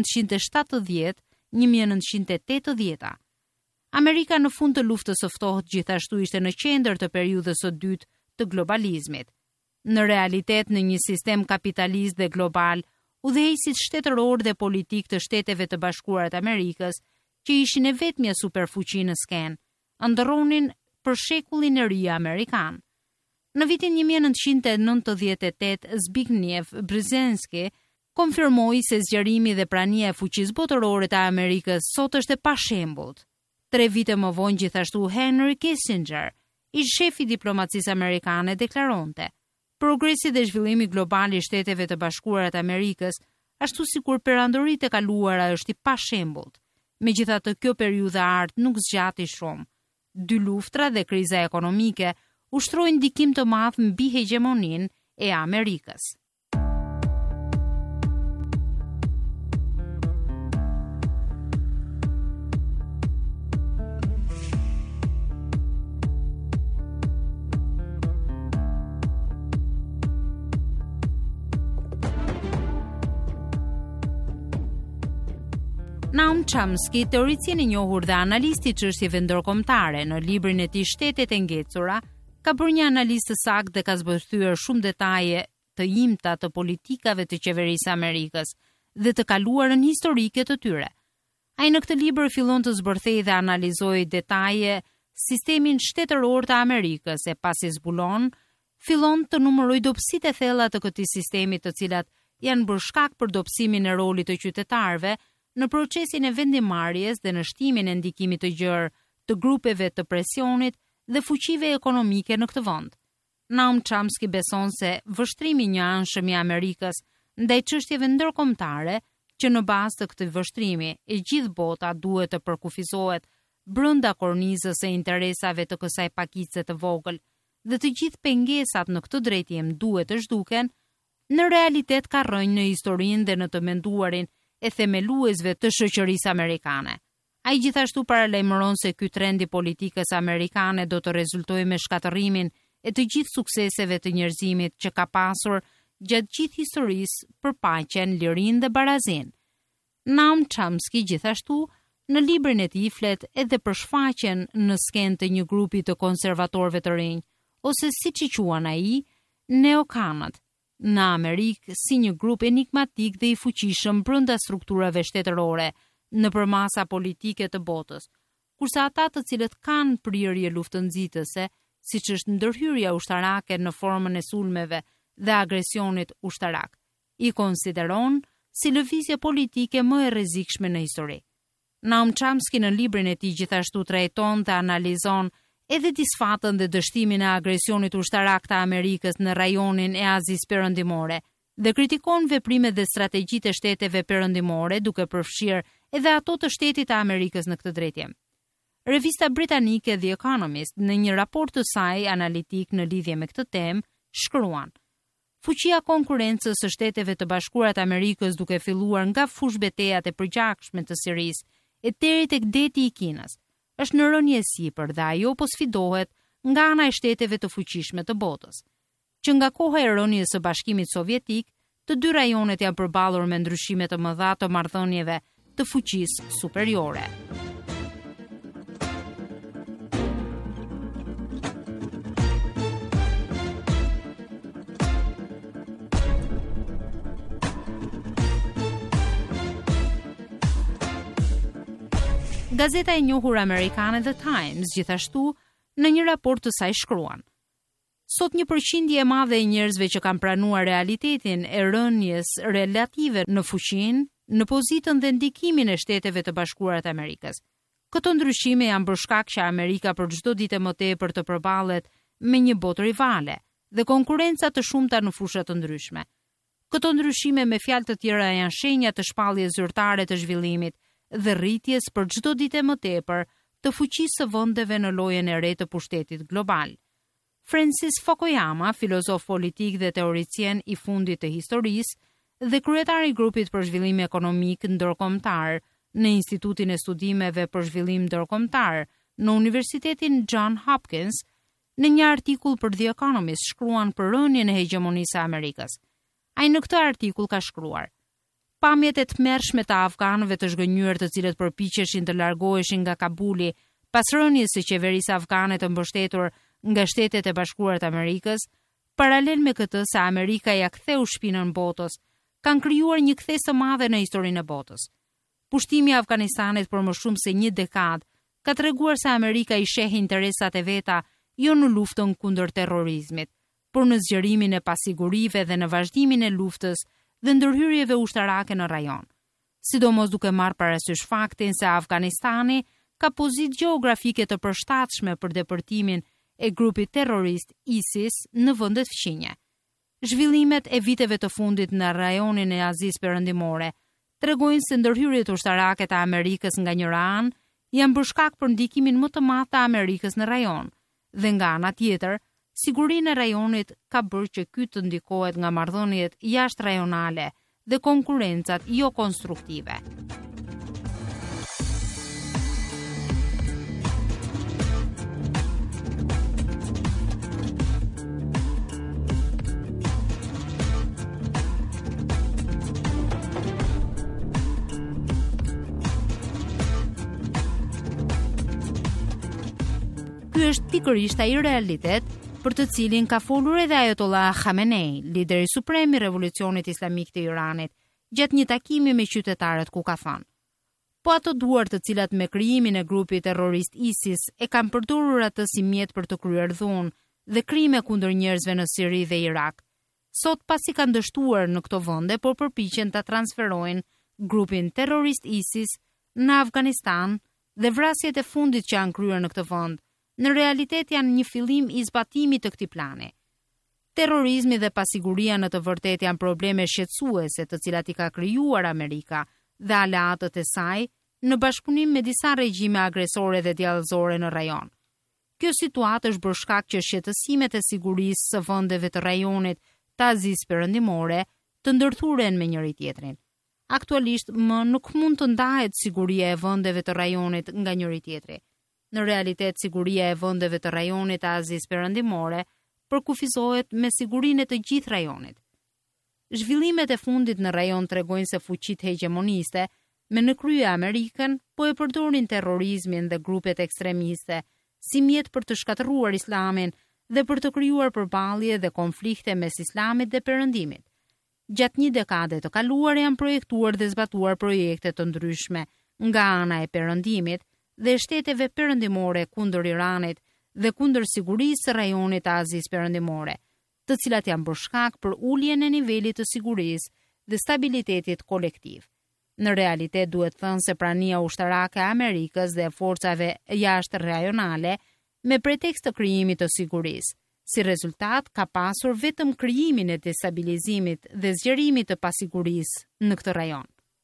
1970-1980. Amerika në fund të luftës së ftohtë gjithashtu ishte në qendër të periudhës së dytë të globalizmit. Në realitet, në një sistem kapitalist dhe global, udhëheqësit shtetëror dhe politik të Shteteve të Bashkuara të Amerikës, që ishin e vetmja superfuqi në skenë, ndërronin për shekullin e ri amerikan. Në vitin 1998, Zbigniew Brzezinski konfirmoi se zgjerimi dhe prania e fuqisë botërore të Amerikës sot është e pashembullt. 3 vite më vonë gjithashtu Henry Kissinger, ish shefi i diplomacisë amerikane, deklaronte: progresi dhe zhvillimi global i Shteteve të Bashkuara të Amerikës, ashtu sikur perandoritë e kaluara, është i pashembullt. Megjithatë, kjo periudhë e art nuk zgjati shumë. 2 luftra dhe kriza ekonomike ushtrojnë ndikim të madh mbi hegemoninë e Amerikës. Noam Chomsky, teorician i njohur dhe analisti i çështjeve ndërkombëtare, në librin e tij Shtetet e Ngecura, ka bërë një analizë të saktë dhe ka zbërthyer shumë detaje të imta të politikave të qeverisë së Amerikës dhe të kaluarën historike të tyre. Ai në këtë libër fillon të zbërthejë dhe analizojë detaje sistemin shtetëror të Amerikës, e pasi zbulon, fillon të numërojë dobësitë e thella të këtij sistemi, të cilat janë bërë shkak për dobësimin e rolit të qytetarëve në procesin e vendimarrjes dhe në shtimin e ndikimit të gjerë të grupeve të presionit dhe fuqive ekonomike në këtë vend. Noam Chomsky beson se vështrimi i njëanshëm i Amerikës ndaj çështjeve ndërkombëtare, që në bazë të këtij vështrimi e gjithë bota duhet të përkufizohet brenda kornizës së interesave të kësaj pakice të vogël, dhe të gjithë pengesat në këtë drejtim duhet të zhduken, në realitet ka rënë në historinë dhe në të menduarin e themeluesve të shoqërisë amerikane. Ai gjithashtu paralajmëron se ky trend i politikës amerikane do të rezultojë me shkatërrimin e të gjithë sukseseve të njerëzimit që ka pasur gjatë gjithë historisë për paqen, lirinë dhe barazinë. Noam Chomsky gjithashtu në librin e tij flet edhe për shfaqjen në skenë të një grupi të konservatorëve të rinj, ose siç i quan ai, neokanët, në Amerikë si një grup enigmatik dhe i fuqishëm brenda strukturave shtetërore nëpër masa politike të botës, kurse ata të cilët kanë prirje luftënxitëse, siç është ndërhyrja ushtarake në formën e sulmeve dhe agresionit ushtarak, i konsideron si lëvizje politike më e rrezikshme në histori. Noam Chomsky në librin e tij gjithashtu trajton dhe analizon edhe disfatën dhe dështimin e agresionit ushtarak të Amerikës në rajonin e Azisë Perëndimore dhe kritikon veprimet dhe strategjitë e shteteve perëndimore duke përfshirë edhe ato të Shtetit të Amerikës në këtë drejtim. Revista britanike The Economist në një raport të saj analitik në lidhje me këtë temë shkruan: fuqia konkurrencës së Shteteve të Bashkuara të Amerikës duke filluar nga fushbetejat e përgjakshme të Sirisë e deri tek deti i Kinës është në rënje sipër dhe ajo po sfidohet nga ana e shteteve të fuqishme të botës. Që nga koha e rënies së Bashkimit Sovjetik, të dy rajonet janë përballur me ndryshime të mëdha të marrëdhënieve të fuqisë superiore. Gazeta e njohur amerikane The Times gjithashtu në një raport të saj shkruan: sot një përqindje e madhe e njerëzve që kanë pranuar realitetin e rënjes relative në fuqinë, në pozitën dhe ndikimin e Shteteve të Bashkuara të Amerikës. Këto ndryshime janë bërë shkak që Amerika për çdo ditë më tepër të përballet me një botë rivale dhe konkurrenca të shumta në fusha të ndryshme. Këto ndryshime me fjalë të tjera janë shenja të shpalljes zyrtare të zhvillimit dhe rritjes për çdo ditë më tepër të fuqisë së vendeve në lojën e re të pushtetit global. Francis Fukuyama, filozof politik dhe teoricien i fundit të historisë dhe kryetari i grupit për zhvillim ekonomik ndërkombëtar në Institutin e Studimeve për Zhvillim Ndërkombëtar në Universitetin John Hopkins, në një artikull për The Economist shkruan për rënien e hegemonisë së Amerikës. Ai në këtë artikull ka shkruar: pamjet e tmerrshme të afganëve të zhgënjur të cilët përpiqeshin të largoheshin nga Kabuli pas rënies së qeverisë afgane të mbështetur nga Shtetet e Bashkuara të Amerikës, paralel me këtë se Amerika ja ktheu shpinën botës, kanë krijuar një kthes të madhe në historinë e botës. Pushtimi i Afganistanit për më shumë se një dekadë ka treguar se Amerika i sheh interesat e veta jo në luftën kundër terrorizmit, por në zgjerimin e pasigurive dhe në vazhdimin e luftës dhe ndërhyrjeve ushtarake në rajon. Sidomos duke marrë parasysh faktin se Afganistani ka pozitë gjeografike të përshtatshme për depërtimin e grupit terrorist ISIS në vendet fqinje. Zhvillimet e viteve të fundit në rajonin e Azisë Perëndimore tregojnë se ndërhyrjet ushtarake të Amerikës nga njëra anë janë bërë shkak për ndikimin më të madh të Amerikës në rajon, dhe nga ana tjetër, sigurinë e rajonit ka bërë që ky të ndikohet nga marrëdhëniet jashtë rajonale dhe konkurrencat jo konstruktive. Ky është pikërisht ai realitet për të cilin ka folur edhe Ayatollah Khamenei, lideri suprem i revolucionit islamik të Iranit, gjatë një takimi me qytetarët ku ka thënë: po ato duar të cilat me krijimin e grupit terrorist ISIS e kanë përdorur atë si mjet për të kryer dhunë dhe krime kundër njerëzve në Siri dhe Irak, sot pasi kanë dështuar në këto vende, por përpiqen ta transferojnë grupin terrorist ISIS në Afganistan dhe vrasjet e fundit që janë kryer në këtë vend në realitet janë një fillim i zbatimit të këtij plani. Terrorizmi dhe pasiguria në të vërtetë janë probleme shqetësuese të cilat i ka krijuar Amerika dhe aleatët e saj në bashkëpunim me disa regjime agresore dhe djallëzore në rajon. Kjo situatë është bërë shkak që shqetësimet e sigurisë së vendeve të rajonit të Azisë Perëndimore të ndërthuren me njëri tjetrin. Aktualisht më nuk mund të ndahet siguria e vendeve të rajonit nga njëri tjetri. Në realitet, siguria e vendeve të rajonit të Azisë Perëndimore përkufizohet me sigurinë e të gjithë rajonit. Zhvillimet e fundit në rajon tregojnë se fuqitë hegemoniste, me në krye Amerikën, po e përdorin terrorizmin dhe grupet ekstremiste si mjet për të shkatëruar Islamin dhe për të krijuar përballje dhe konflikte mes Islamit dhe Perëndimit. Gjatë një dekade të kaluar janë projektuar dhe zbatuar projekte të ndryshme nga ana e Perëndimit dhe shteteve perëndimore kundër Iranit dhe kundër sigurisë së rajonit të Azisë Perëndimore, të cilat janë bërë shkak për uljen e nivelit të sigurisë dhe stabilitetit kolektiv. Në realitet duhet thënë se prania ushtarake e Amerikës dhe forcave jashtë rajonale me pretekst të krijimit të sigurisë. Si rezultat ka pasur vetëm krijimin e destabilizimit dhe zgjerimit të pasigurisë në këtë rajon.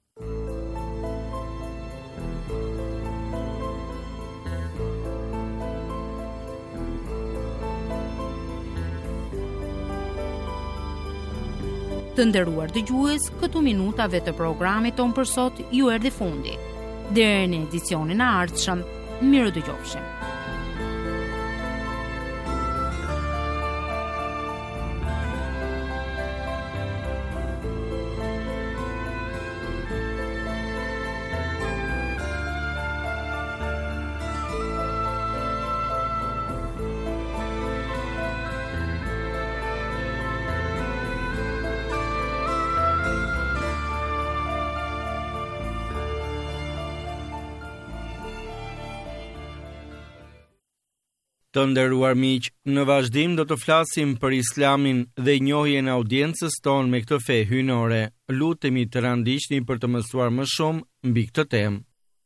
Të nderuar dëgjues, këtu minutave të programit ton për sot ju erdhi fundi. Deri në edicionin e ardhshëm, miru dëgjofshim. Të nderuar miq, në vazhdim do të flasim për Islamin dhe njohjen e audiencës tonë me këtë fe hyjnore. Lutemi të randiqni për të mësuar më shumë mbi këtë temë.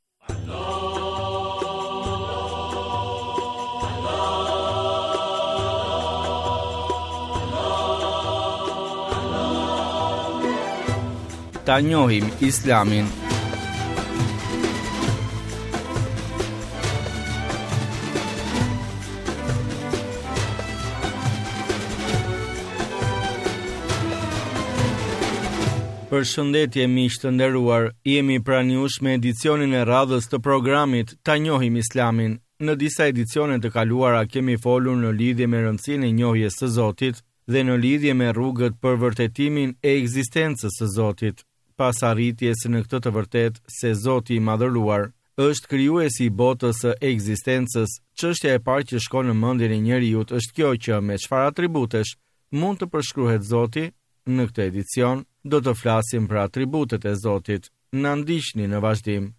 Ta njohim Islamin. Përshëndetje miq të nderuar, jemi pranë jush me edicionin e radhës të programit Ta njohim Islamin. Në disa edicione të kaluara kemi folur në lidhje me rëndësinë e njohjes së Zotit dhe në lidhje me rrugët për vërtetimin e ekzistencës së Zotit, pas arritjes në këtë të vërtet se Zoti i madhëruar është krijuesi i botës së ekzistencës. Çështja e parë që shkon në mendjen e njeriu është kjo që me çfarë atributesh mund të përshkruhet Zoti. Në këtë edicion do të flasim për atributet e Zotit. Na ndiqni në vazhdim.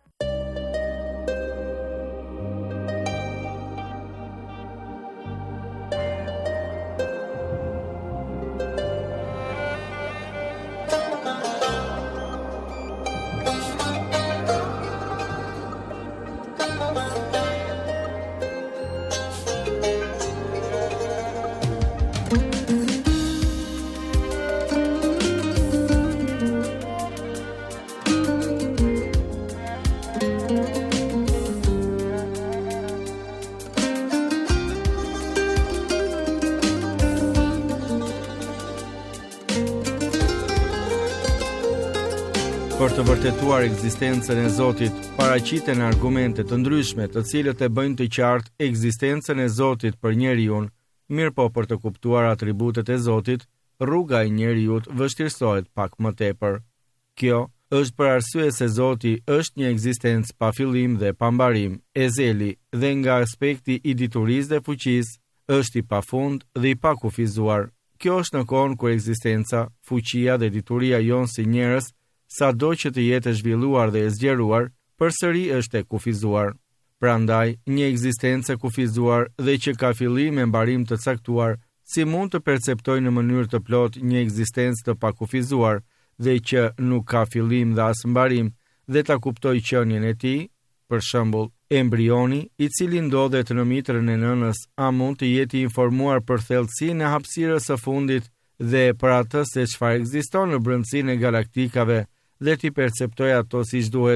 Për të vërtetuar ekzistencën e Zotit, paraqiten argumente të ndryshme, të cilët e bëjnë të qartë ekzistencën e Zotit për njeriu. Mirëpo për të kuptuar atributet e Zotit, rruga e njeriu vështirësohet pak më tepër. Kjo është për arsye se Zoti është një ekzistencë pa fillim dhe pa mbarim, ezeli, dhe nga aspekti i diturisë dhe fuqisë, është i pafund dhe i pakufizuar. Kjo është në kohën kur ekzistenca, fuqia dhe dituria jonë si njerëz, sado që të jetë e zhvilluar dhe e zgjeruar, përsëri është e kufizuar. Prandaj, një ekzistencë e kufizuar dhe që ka fillim e mbarim të caktuar, si mund të perceptojë në mënyrë të plotë një ekzistencë të pakufizuar dhe që nuk ka fillim dhe as mbarim, dhe ta kuptojë qenien e tij, për shembull, embrioni, i cili ndodhet në mitrën e nënës, a mund të jetë i informuar për thellësinë e hapësirës së fundit dhe për atë se çfarë ekziston në brendësinë e galaktikave, dhe ti perceptoj ato siç duhet,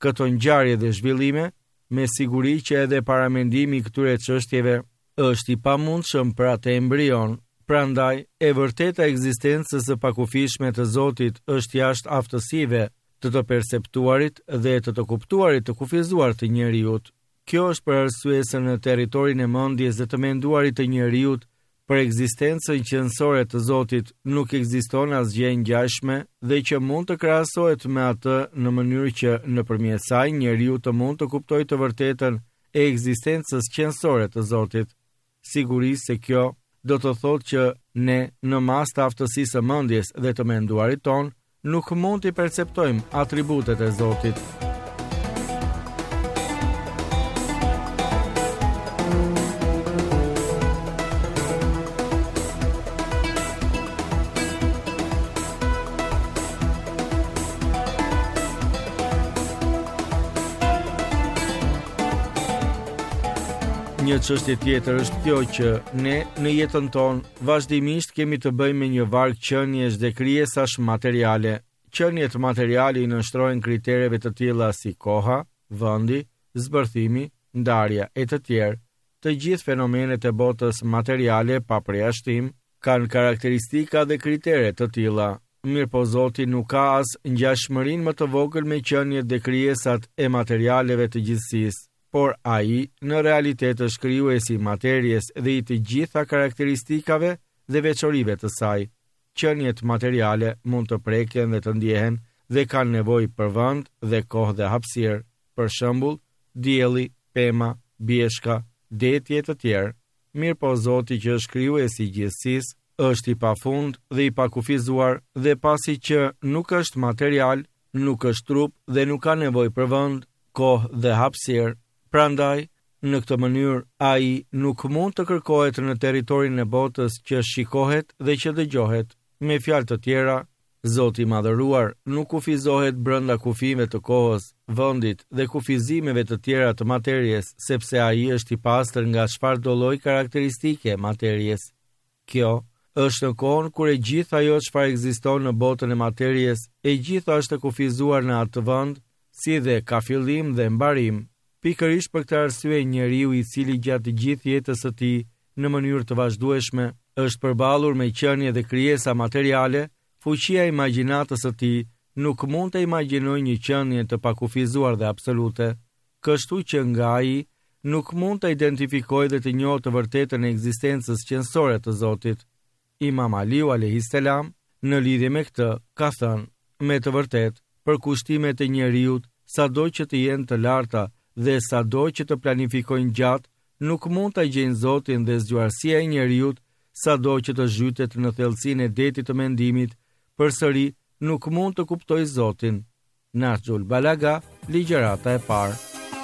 këto ngjarje dhe zhvillime, me siguri që edhe paramendimi i këtyre çështjeve është i pamundshëm për atë embrion. Prandaj, e vërteta ekzistencës së pakufishme të Zotit është jashtë aftësive të perceptuarit dhe të kuptuarit të kufizuar të njeriut. Kjo është për arsye se në territorin e mendjes dhe të menduarit të njeriut për ekzistencën qendrore të Zotit nuk ekziston asgjë ngjashme dhe që mund të krahasohet me atë në mënyrë që nëpërmjet saj njeriu të mund të kuptojë të vërtetën e ekzistencës qendrore të Zotit. Sigurisht se kjo do të thotë që ne në mas të aftësisë së mendjes dhe të menduarit ton nuk mund të perceptojmë atributet e Zotit. Një çështje tjetër është kjo që ne në jetën tonë vazhdimisht kemi të bëjmë me një varg qenies dhe krijesash materiale. Qeniet materiale i nënshtrohen kritereve të tilla si koha, vendi, zbërthimi, ndarja e të tjerë. Të gjithë fenomenet e botës materiale pa përjashtim kanë karakteristika dhe kritere të tilla. Mirëpo Zoti nuk ka as ngjashmërinë më të vogël me qeniet dhe krijesat e materialeve të gjithësisë. Por ai, në realitet është krijuesi i materjes dhe i të gjitha karakteristikave dhe veçorive të saj. Qeniet materiale mund të preken dhe të ndjehen dhe kanë nevojë për vend dhe kohë dhe hapësirë. Për shembull, dielli, pema, bjeshka, deti e të tjerë. Mirëpo Zoti që është krijuesi i gjithësisë, është i pafund dhe i pakufizuar dhe pasi që nuk është material, nuk është trup dhe nuk ka nevojë për vend, kohë dhe hapësirë. Prandaj, në këtë mënyrë, ai nuk mund të kërkohet në territorin e botës që shikohet dhe që dëgjohet. Me fjalë të tjera, Zoti i Madhëruar nuk kufizohet brenda kufive të kohës, vendit dhe kufizimeve të tjera të materjes, sepse ai është i pastër nga çfarëdo lloj karakteristike materjes. Kjo është në kohën kur e gjithë ajo çfarë ekziston në botën e materjes, e gjitha është e kufizuar në atë vend, si dhe ka fillim dhe mbarim. Pikërisht për këtë arsye njeriu i cili gjatë gjithë jetës së tij në mënyrë të vazhdueshme është përballur me qenie dhe krijesa materiale, fuqia e imagjinatës së tij nuk mund të imagjinojë një qenie të pakufizuar dhe absolute, kështu që nga ai nuk mund të identifikojë dhe të njohë të vërtetën e ekzistencës qendrore të Zotit. Imam Aliu alayhis salam në lidhje me këtë ka thënë: me të vërtetë, për kushtimet e njeriut, sado që të jenë të larta dhe sado që të planifikojnë gjatë, nuk mund të gjejnë Zotin dhe zgjuarësia e njeriut, sado që të zhytet në thellësinë e detit të mendimit, përsëri nuk mund të kuptojë Zotin. Nahjul Balaga, ligjërata e parë.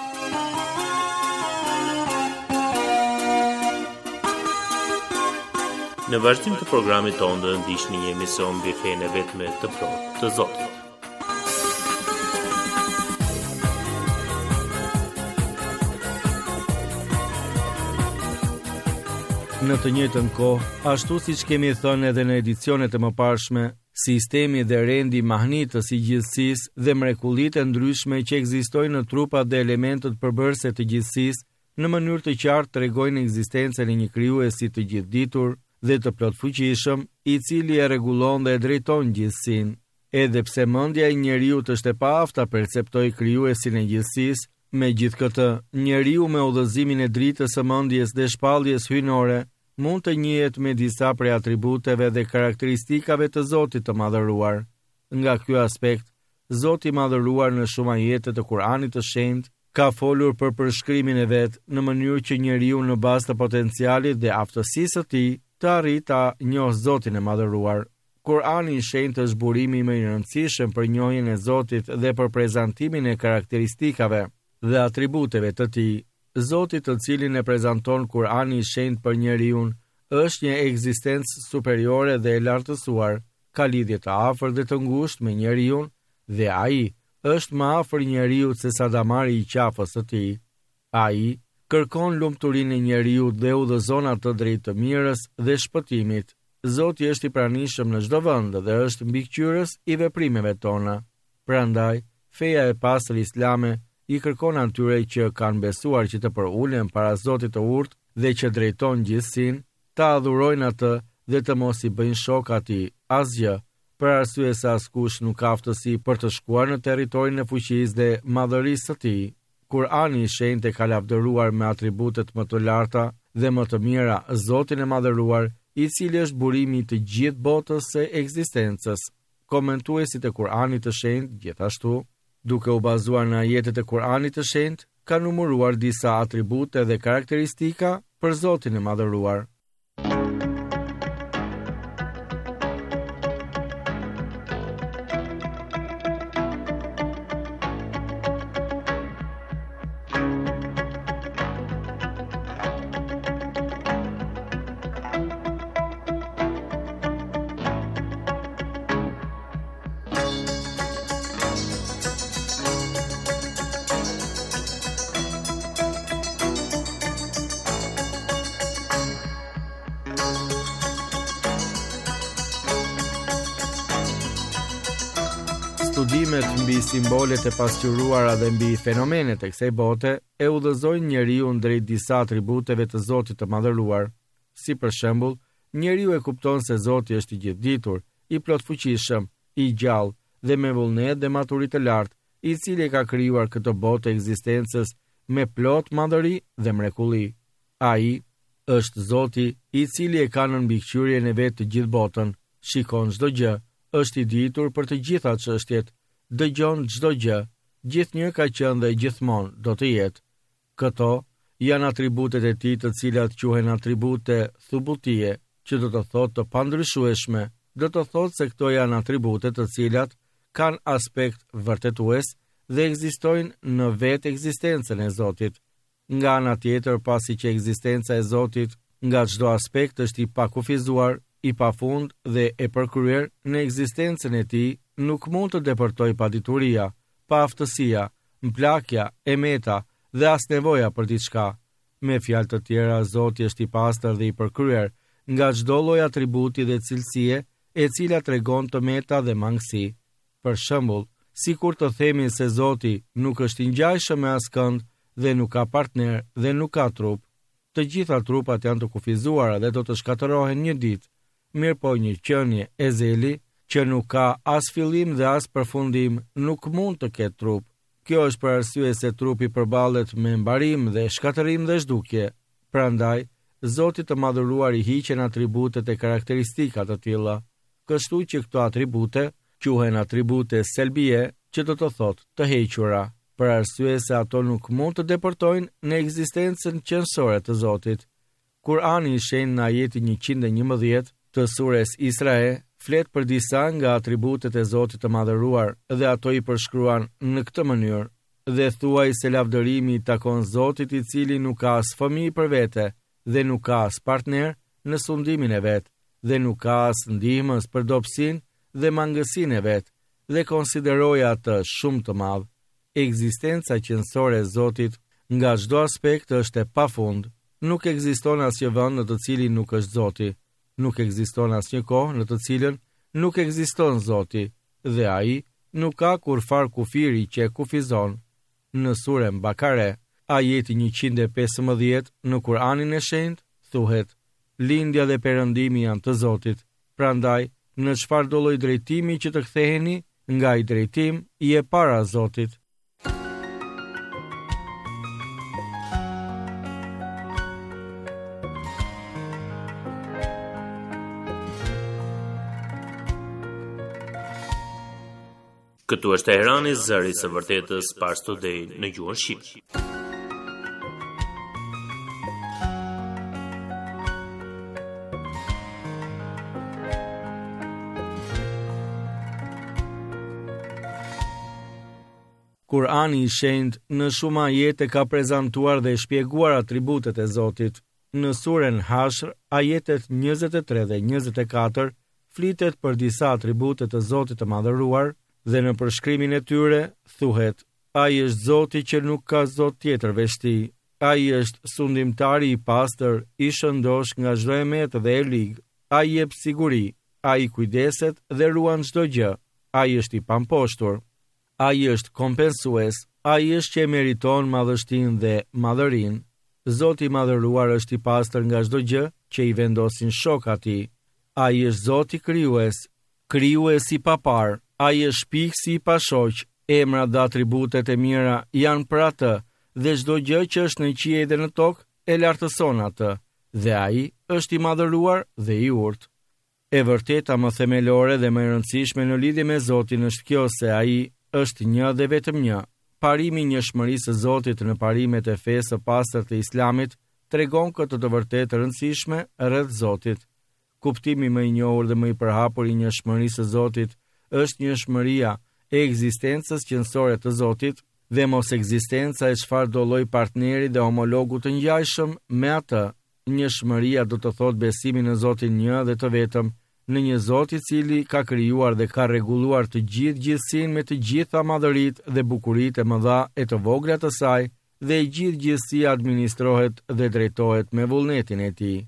Në vazhdim të programit tonë do ndiqni një emision mbi fenë vetme të plotë të Zotit. Në të njëjtën kohë, ashtu siç kemi thënë edhe në edicionet e mëparshme, sistemi dhe rendi mahnitës i gjithësisë dhe mrekullitë e ndryshme që ekzistojnë në trupat dhe elementët përbërëse të gjithësisë, në mënyrë të qartë tregojnë ekzistencën e një krijuesi të gjithditur dhe të plotfuqishëm, i cili e rregullon dhe e drejton gjithësinë. Edhe pse mendja e njeriut është e paafta perceptojë krijuesin e gjithësisë, megjithatë, njeriu me udhëzimin e dritës së mendjes dhe shpalljes hyjnore mund të njihet me disa prej atributeve dhe karakteristikave të Zotit të Madhëruar. Nga ky aspekt, Zoti i Madhëruar në shumë ajete të Kuranit të Shenjtë ka folur për përshkrimin e vet në mënyrë që njeriu në bazë të potencialit dhe aftësisë së tij të arrijë ta njohë Zotin e Madhëruar. Kurani i Shenjtë është burimi më i rëndësishëm për njohjen e Zotit dhe për prezantimin e karakteristikave dhe atributeve të tij. Zoti të cilin e prezanton Kurani i Shenjtë për njeriu është një ekzistencë superiore dhe e lartësuar, ka lidhje të afërt dhe të ngushtë me njeriu dhe ai është më afër njeriu se sa damari i qafës së tij. Ai kërkon lumturinë e njeriu dhe udhëzon atë drejt të mirës dhe shpëtimit. Zoti është i pranishëm në çdo vend dhe është mbikëqyrës i veprimeve tona. Prandaj, feja e pastër islame i kërkon atyre që kanë besuar që të përulen para Zotit të urtë dhe që drejton gjithësinë, ta adhurojnë atë dhe të mos i bëjnë shok atij asgjë, për arsye se askush nuk ka aftësi për të shkuar në territorin e fuqisë dhe madhërisë së tij. Kurani i shenjtë ka lavdëruar me atributet më të larta dhe më të mira Zotin e madhëruar, i cili është burimi i të gjithë botës së ekzistencës. Komentuesit e Kuranit të shenjtë, gjithashtu, duke u bazuar në ajetet e Kuranit të shenjtë, kanë numëruar disa atribute dhe karakteristika për Zotin e madhëruar. Studimet mbi simbolet e pasqyruara dhe mbi fenomenet e kësaj bote e udhëzojnë njeriu drejt disa atributeve të Zotit të madhëruar. Si për shembull, njeriu e kupton se Zoti është i gjithditur, i plotfuqishëm, i gjallë dhe me vullnet dhe maturitet të lartë, i cili ka krijuar këtë botë e ekzistencës me plot madhëri dhe mrekulli. Ai është Zoti i cili e ka në mbikëqyrjen e vet të gjithë botën, shikon çdo gjë, është i ditur për të gjitha çështjet, dëgjon çdo gjë, gjithnjë ka qenë dhe gjithmonë do të jetë. Këto janë atributet e tij, të cilat quhen atribute thubutie, që do të thotë të pandryshueshme. Do të thotë se këto janë atribute të cilat kanë aspekt vërtetues dhe ekzistojnë në vetë ekzistencën e Zotit. Nga ana tjetër, pasi që ekzistenca e Zotit nga çdo aspekt është i pakufizuar, i pafund dhe e përkryer, në ekzistencën e tij nuk mund të depërtoj padituria, pa aftësia, mplakja, emeta dhe as nevoja për diçka. Me fjalë të tjera, Zoti është i pastër dhe i përkryer nga çdo lloj atributi dhe cilësie e cila tregon të meta dhe mangësi. Për shembull, sikur të themi se Zoti nuk është i ngjajshëm me askënd dhe nuk ka partner dhe nuk ka trup. Të gjitha trupat janë të kufizuara dhe do të shkatërohen një ditë. Mirë po, një qenie e zeli që nuk ka as fillim dhe as përfundim nuk mund të ketë trup. Kjo është për arsye se trupi përballet me mbarim dhe shkatërim dhe zhdukje. Prandaj, Zoti të madhëruar i hiqen atributet e karakteristikat të tilla, kështu që këto atribute quhen atribute selbie, që do të thotë të hequra, për arsye se ato nuk mund të depërtojnë në ekzistencën qendrore të Zotit. Kurani i shenjtë në ajetin 111 të sures Isra flet për disa nga atributet e Zotit të madhëruar dhe ato i përshkruan në këtë mënyrë: dhe thuaj se lavdërimi i takon Zotit, i cili nuk ka as fëmijë për vete dhe nuk ka as partner në sundimin e vet dhe nuk ka as ndihmës për dobësinë dhe mangësinë e vet dhe konsideroj atë shumë të madh. Ekzistenca qendrore e Zotit nga çdo aspekt është e pafund. Nuk ekziston asnjë vend në të cilin nuk është Zoti. Nuk ekziston asnjë kohë në të cilën nuk ekziston Zoti, dhe ai nuk ka kurfar kufiri që e kufizon. Në surën Bakare, ajeti 115 në Kur'anin e shenjtë thuhet: lindja dhe perëndimi janë të Zotit. Prandaj, në çfarëdo lloj drejtimi që të ktheheni, nga ai drejtim i e para Zotit. Këtu është Teherani, zëri së vërtetës, Pars Today në gjuhën shqipe. Kurani i shenjtë në shumë ajete ka prezantuar dhe shpjeguar atributet e Zotit. Në surën Hashr, ajetet 23 dhe 24 flitet për disa atribute të Zotit të madhëruar, dhe në përshkrimin e tyre thuhet: ai është Zoti që nuk ka Zot tjetër veç tij. Ai është sundimtari i pastër, i shëndosh nga çdo emet dhe e lig. Ai jep siguri, ai kujdeset dhe ruan çdo gjë. Ai është i pamposhtur. ai është kompensues, ai është që meriton madhështinë dhe madhërinë. Zoti i madhëruar është i pastër nga çdo gjë që i vendosin shok atij. Ai është Zoti krijuesi i papar, ai është shpikësi i pashoq, emrat dhe atributet e mira janë për atë, dhe çdo gjë që është në qiell dhe në tokë e lartëson atë, dhe ai është i madhëruar dhe i urtë. E vërteta më themelore dhe më e rëndësishme në lidhje me Zotin është kjo se ai është një dhe vetëm një. Parimi i njohshmërisë së Zotit në parimet e fesë së pastër të Islamit tregon këtë të vërtetë rëndësishme rreth Zotit. Kuptimi më i njohur dhe më i përhapur i njohshmërisë së Zotit është njohshmëria e ekzistencës qendrore të Zotit dhe mos ekzistenca e çfarëdo lloj partneri dhe homologu të ngjajshëm me atë. Njohshmëria do të thotë besimi në Zotin një dhe të vetëm, në një Zot i cili ka krijuar dhe ka rregulluar të gjithë gjithësinë me të gjitha madhëritë dhe bukuritë e mëdha e të vogla të saj, dhe e gjithë gjithësia administrohet dhe drejtohet me vullnetin e tij.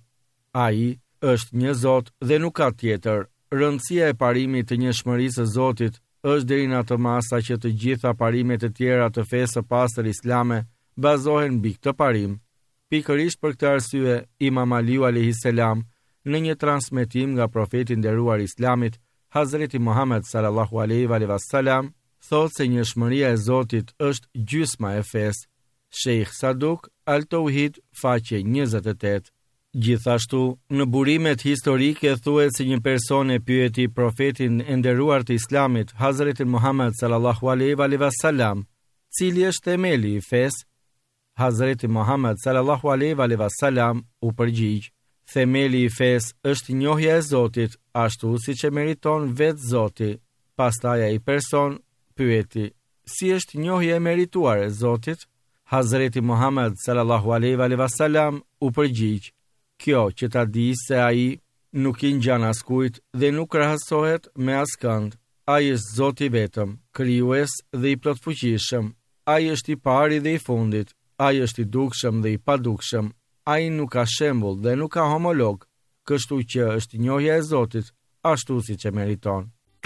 Ai është një Zot dhe nuk ka tjetër. Rëndësia e parimit të njohshmërisë së Zotit është deri në atë masa që të gjitha parimet e tjera të fesë së pastër islame bazohen mbi këtë parim. Pikërisht për këtë arsye, Imam Aliu alayhis salam, në një transmetim nga profeti nderuar Islamit, Hazreti Muhammed sallallahu alaihi wasallam, thotë se njohshmëria e Zotit është gjysma e fesë. Sheikh Saduk Al-Tauhid, faqe 28. Gjithashtu, në burimet historike thuhet se një person e pyeti profetin e nderuar të Islamit, Hazreti Muhammed sallallahu alaihi wasallam, cili është themeli i fesë? Hazreti Muhammed sallallahu alaihi wasallam u përgjigj: themeli i fesë është njohja e Zotit, ashtu siç e meriton vetë Zoti. Pastaj ai person pyeti: si është njohja e merituar e Zotit? Hazreti Muhammed sallallahu alaihi wasallam u përgjigj: kjo që ta di se ai nuk i ngjan askujt dhe nuk krahasohet me askënd. Ai është Zoti vetëm, krijues dhe i plotfuqishëm. Ai është i pari dhe i fundit. Ai është i dukshëm dhe i padukshëm. Ai nuk ka shembull dhe nuk ka homolog, kështu që është njohja e Zotit, ashtu siç e meriton.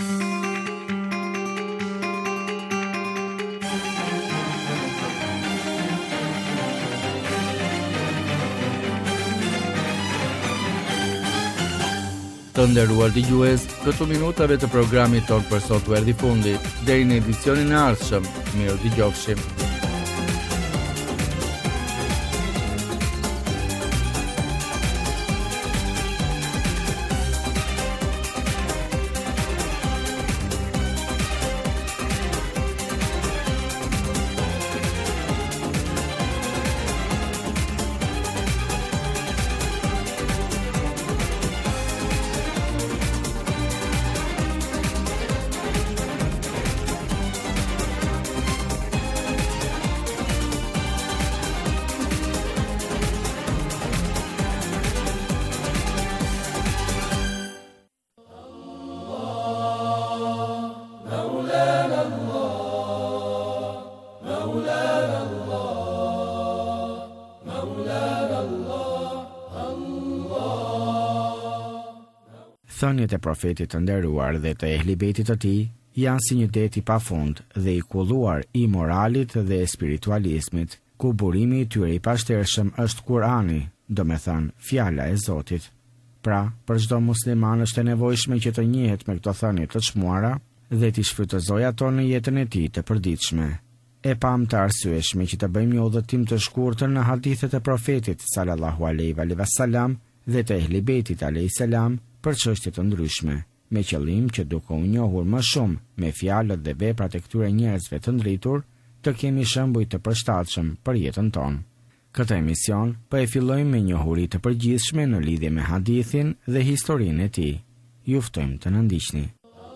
Të nderuar dëgjues, këto minutave të programit ton për sot u erdhi fundi. Deri në edicionin e ardhshëm, miru dëgjofshim. Thënjet e profetit të nderuar dhe të ehlibetit të tij janë si një det i pafund dhe i kulluar i moralit dhe spiritualizmit, ku burimi i tyre i pashtershëm është Kurani, domethënë fjala e Zotit. Pra, për çdo musliman është e nevojshme që të njihet me këto thënie të çmuara dhe t'i shfrytëzojë ato në jetën e tij të përditshme. E pam të arsyeshme që të bëjmë një udhëtim të shkurtër në hadithet e profetit sallallahu alaihi wasallam dhe të ehlibetit alayhis salam për çështje të ndryshme, me qëllim që duke u njohur më shumë me fjalët dhe veprat e këtyre njerëzve të ndritur, të kemi shembuj të përshtatshëm për jetën tonë. Këtë emision po e fillojmë me njohuri të përgjithshme në lidhje me hadithin dhe historinë e tij. Ju ftojmë të na ndiqni.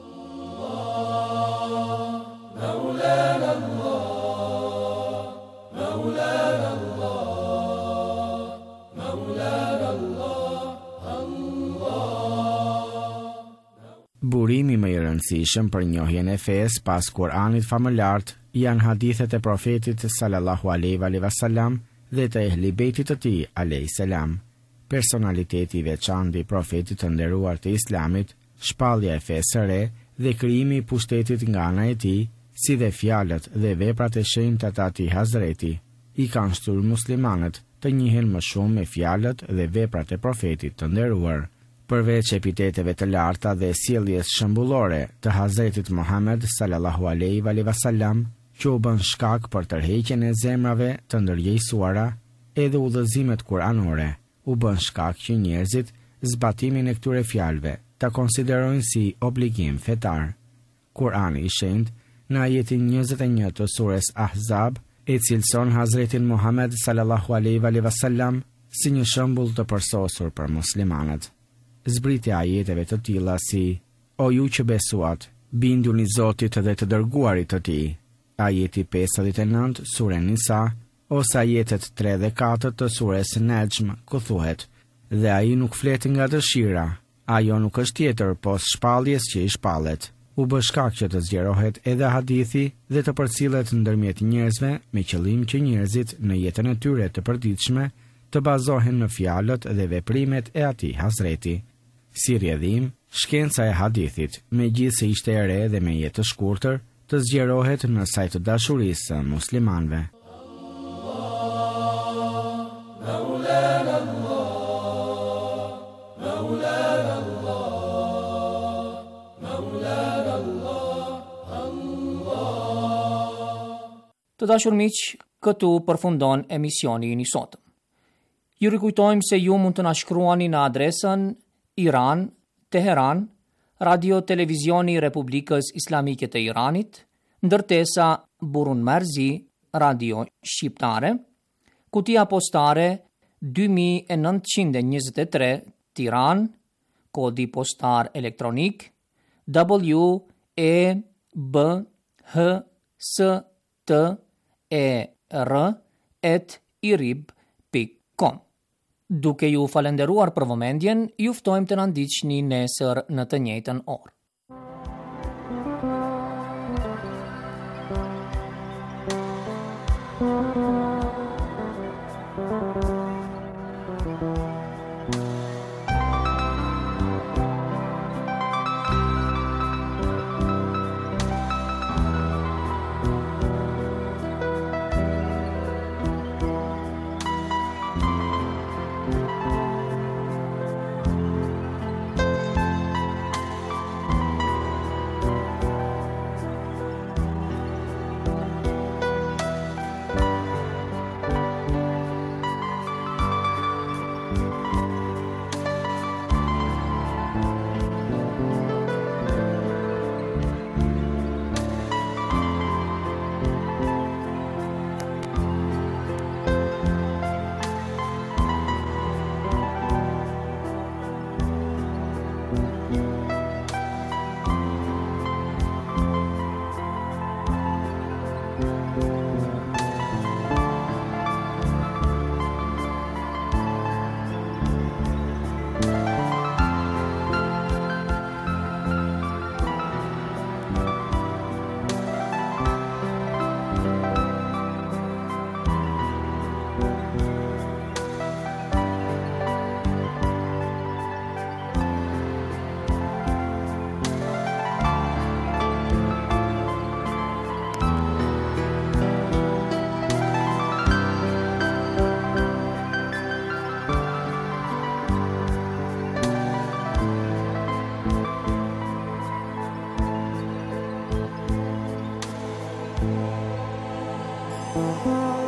Burimi më i rëndësishëm për njohjen e fesë pas Kuranit famëlart janë hadithet e profetit sallallahu alaihi wasallam dhe të ehlibetit të tij alayhis salam. Personaliteti i veçantë i profetit të nderuar të Islamit, shpallja e fesë së re dhe krijimi i pushtetit nga ana e tij, si dhe fjalët dhe veprat e shenjta të atij Hazreti, i kanë shtyr muslimanët të njihen më shumë me fjalët dhe veprat e profetit të nderuar. Përveç epiteteve të larta dhe sjelljes shembullore të Hazretit Muhammed sallallahu alaihi wasallam, që u bën shkak për tërheqjen e zemrave të ndërgjegjësuara, edhe udhëzimet kuranore u bën shkak që njerëzit zbatimin e këtyre fjalëve ta konsiderojnë si obligim fetar. Kurani i shenjtë në ajetin 21 të surës Ahzab e cilëson Hazretin Muhammed sallallahu alaihi wasallam si një shembull të përsosur për muslimanët. Zbritja ajeteve të tilla si: O ju që besuat, binduni Zotit dhe të dërguarit të tij. Ajeti 59 sure Nisa, ose ajetet 3 dhe 4 të surës Najm, ku thuhet: Dhe ai nuk flet nga dëshira, ajo nuk është tjetër pos shpalljes që i shpallet. U bë shkak që të zgjerohet edhe hadithi dhe të përcillet ndërmjet njerëzve me qëllim që njerëzit në jetën e tyre të përditshme të bazohen në fjalët dhe veprimet e atij Hazreti. Si rrjedhim, shkenca e hadithit, megjithse ishte e re dhe me jetë të shkurtër, të zgjerohet në sajt të dashurisë së muslimanëve. Të dashur miq, këtu përfundon emisioni i sotëm. Ju rikujtojmë se ju mund të na shkruani në adresën Iran, Teheran, Radio Televizioni i Republikës Islamike të Iranit, ndërtesa Burun Marzi, Radio Shqiptare, kutia postare 2923 Tiran, kodi postar elektronik WEBHSTER@irib.com. Duke ju falenderuar për vëmendjen, ju ftojmë të na ndiqni nesër në të njëjtën orë. Thank you.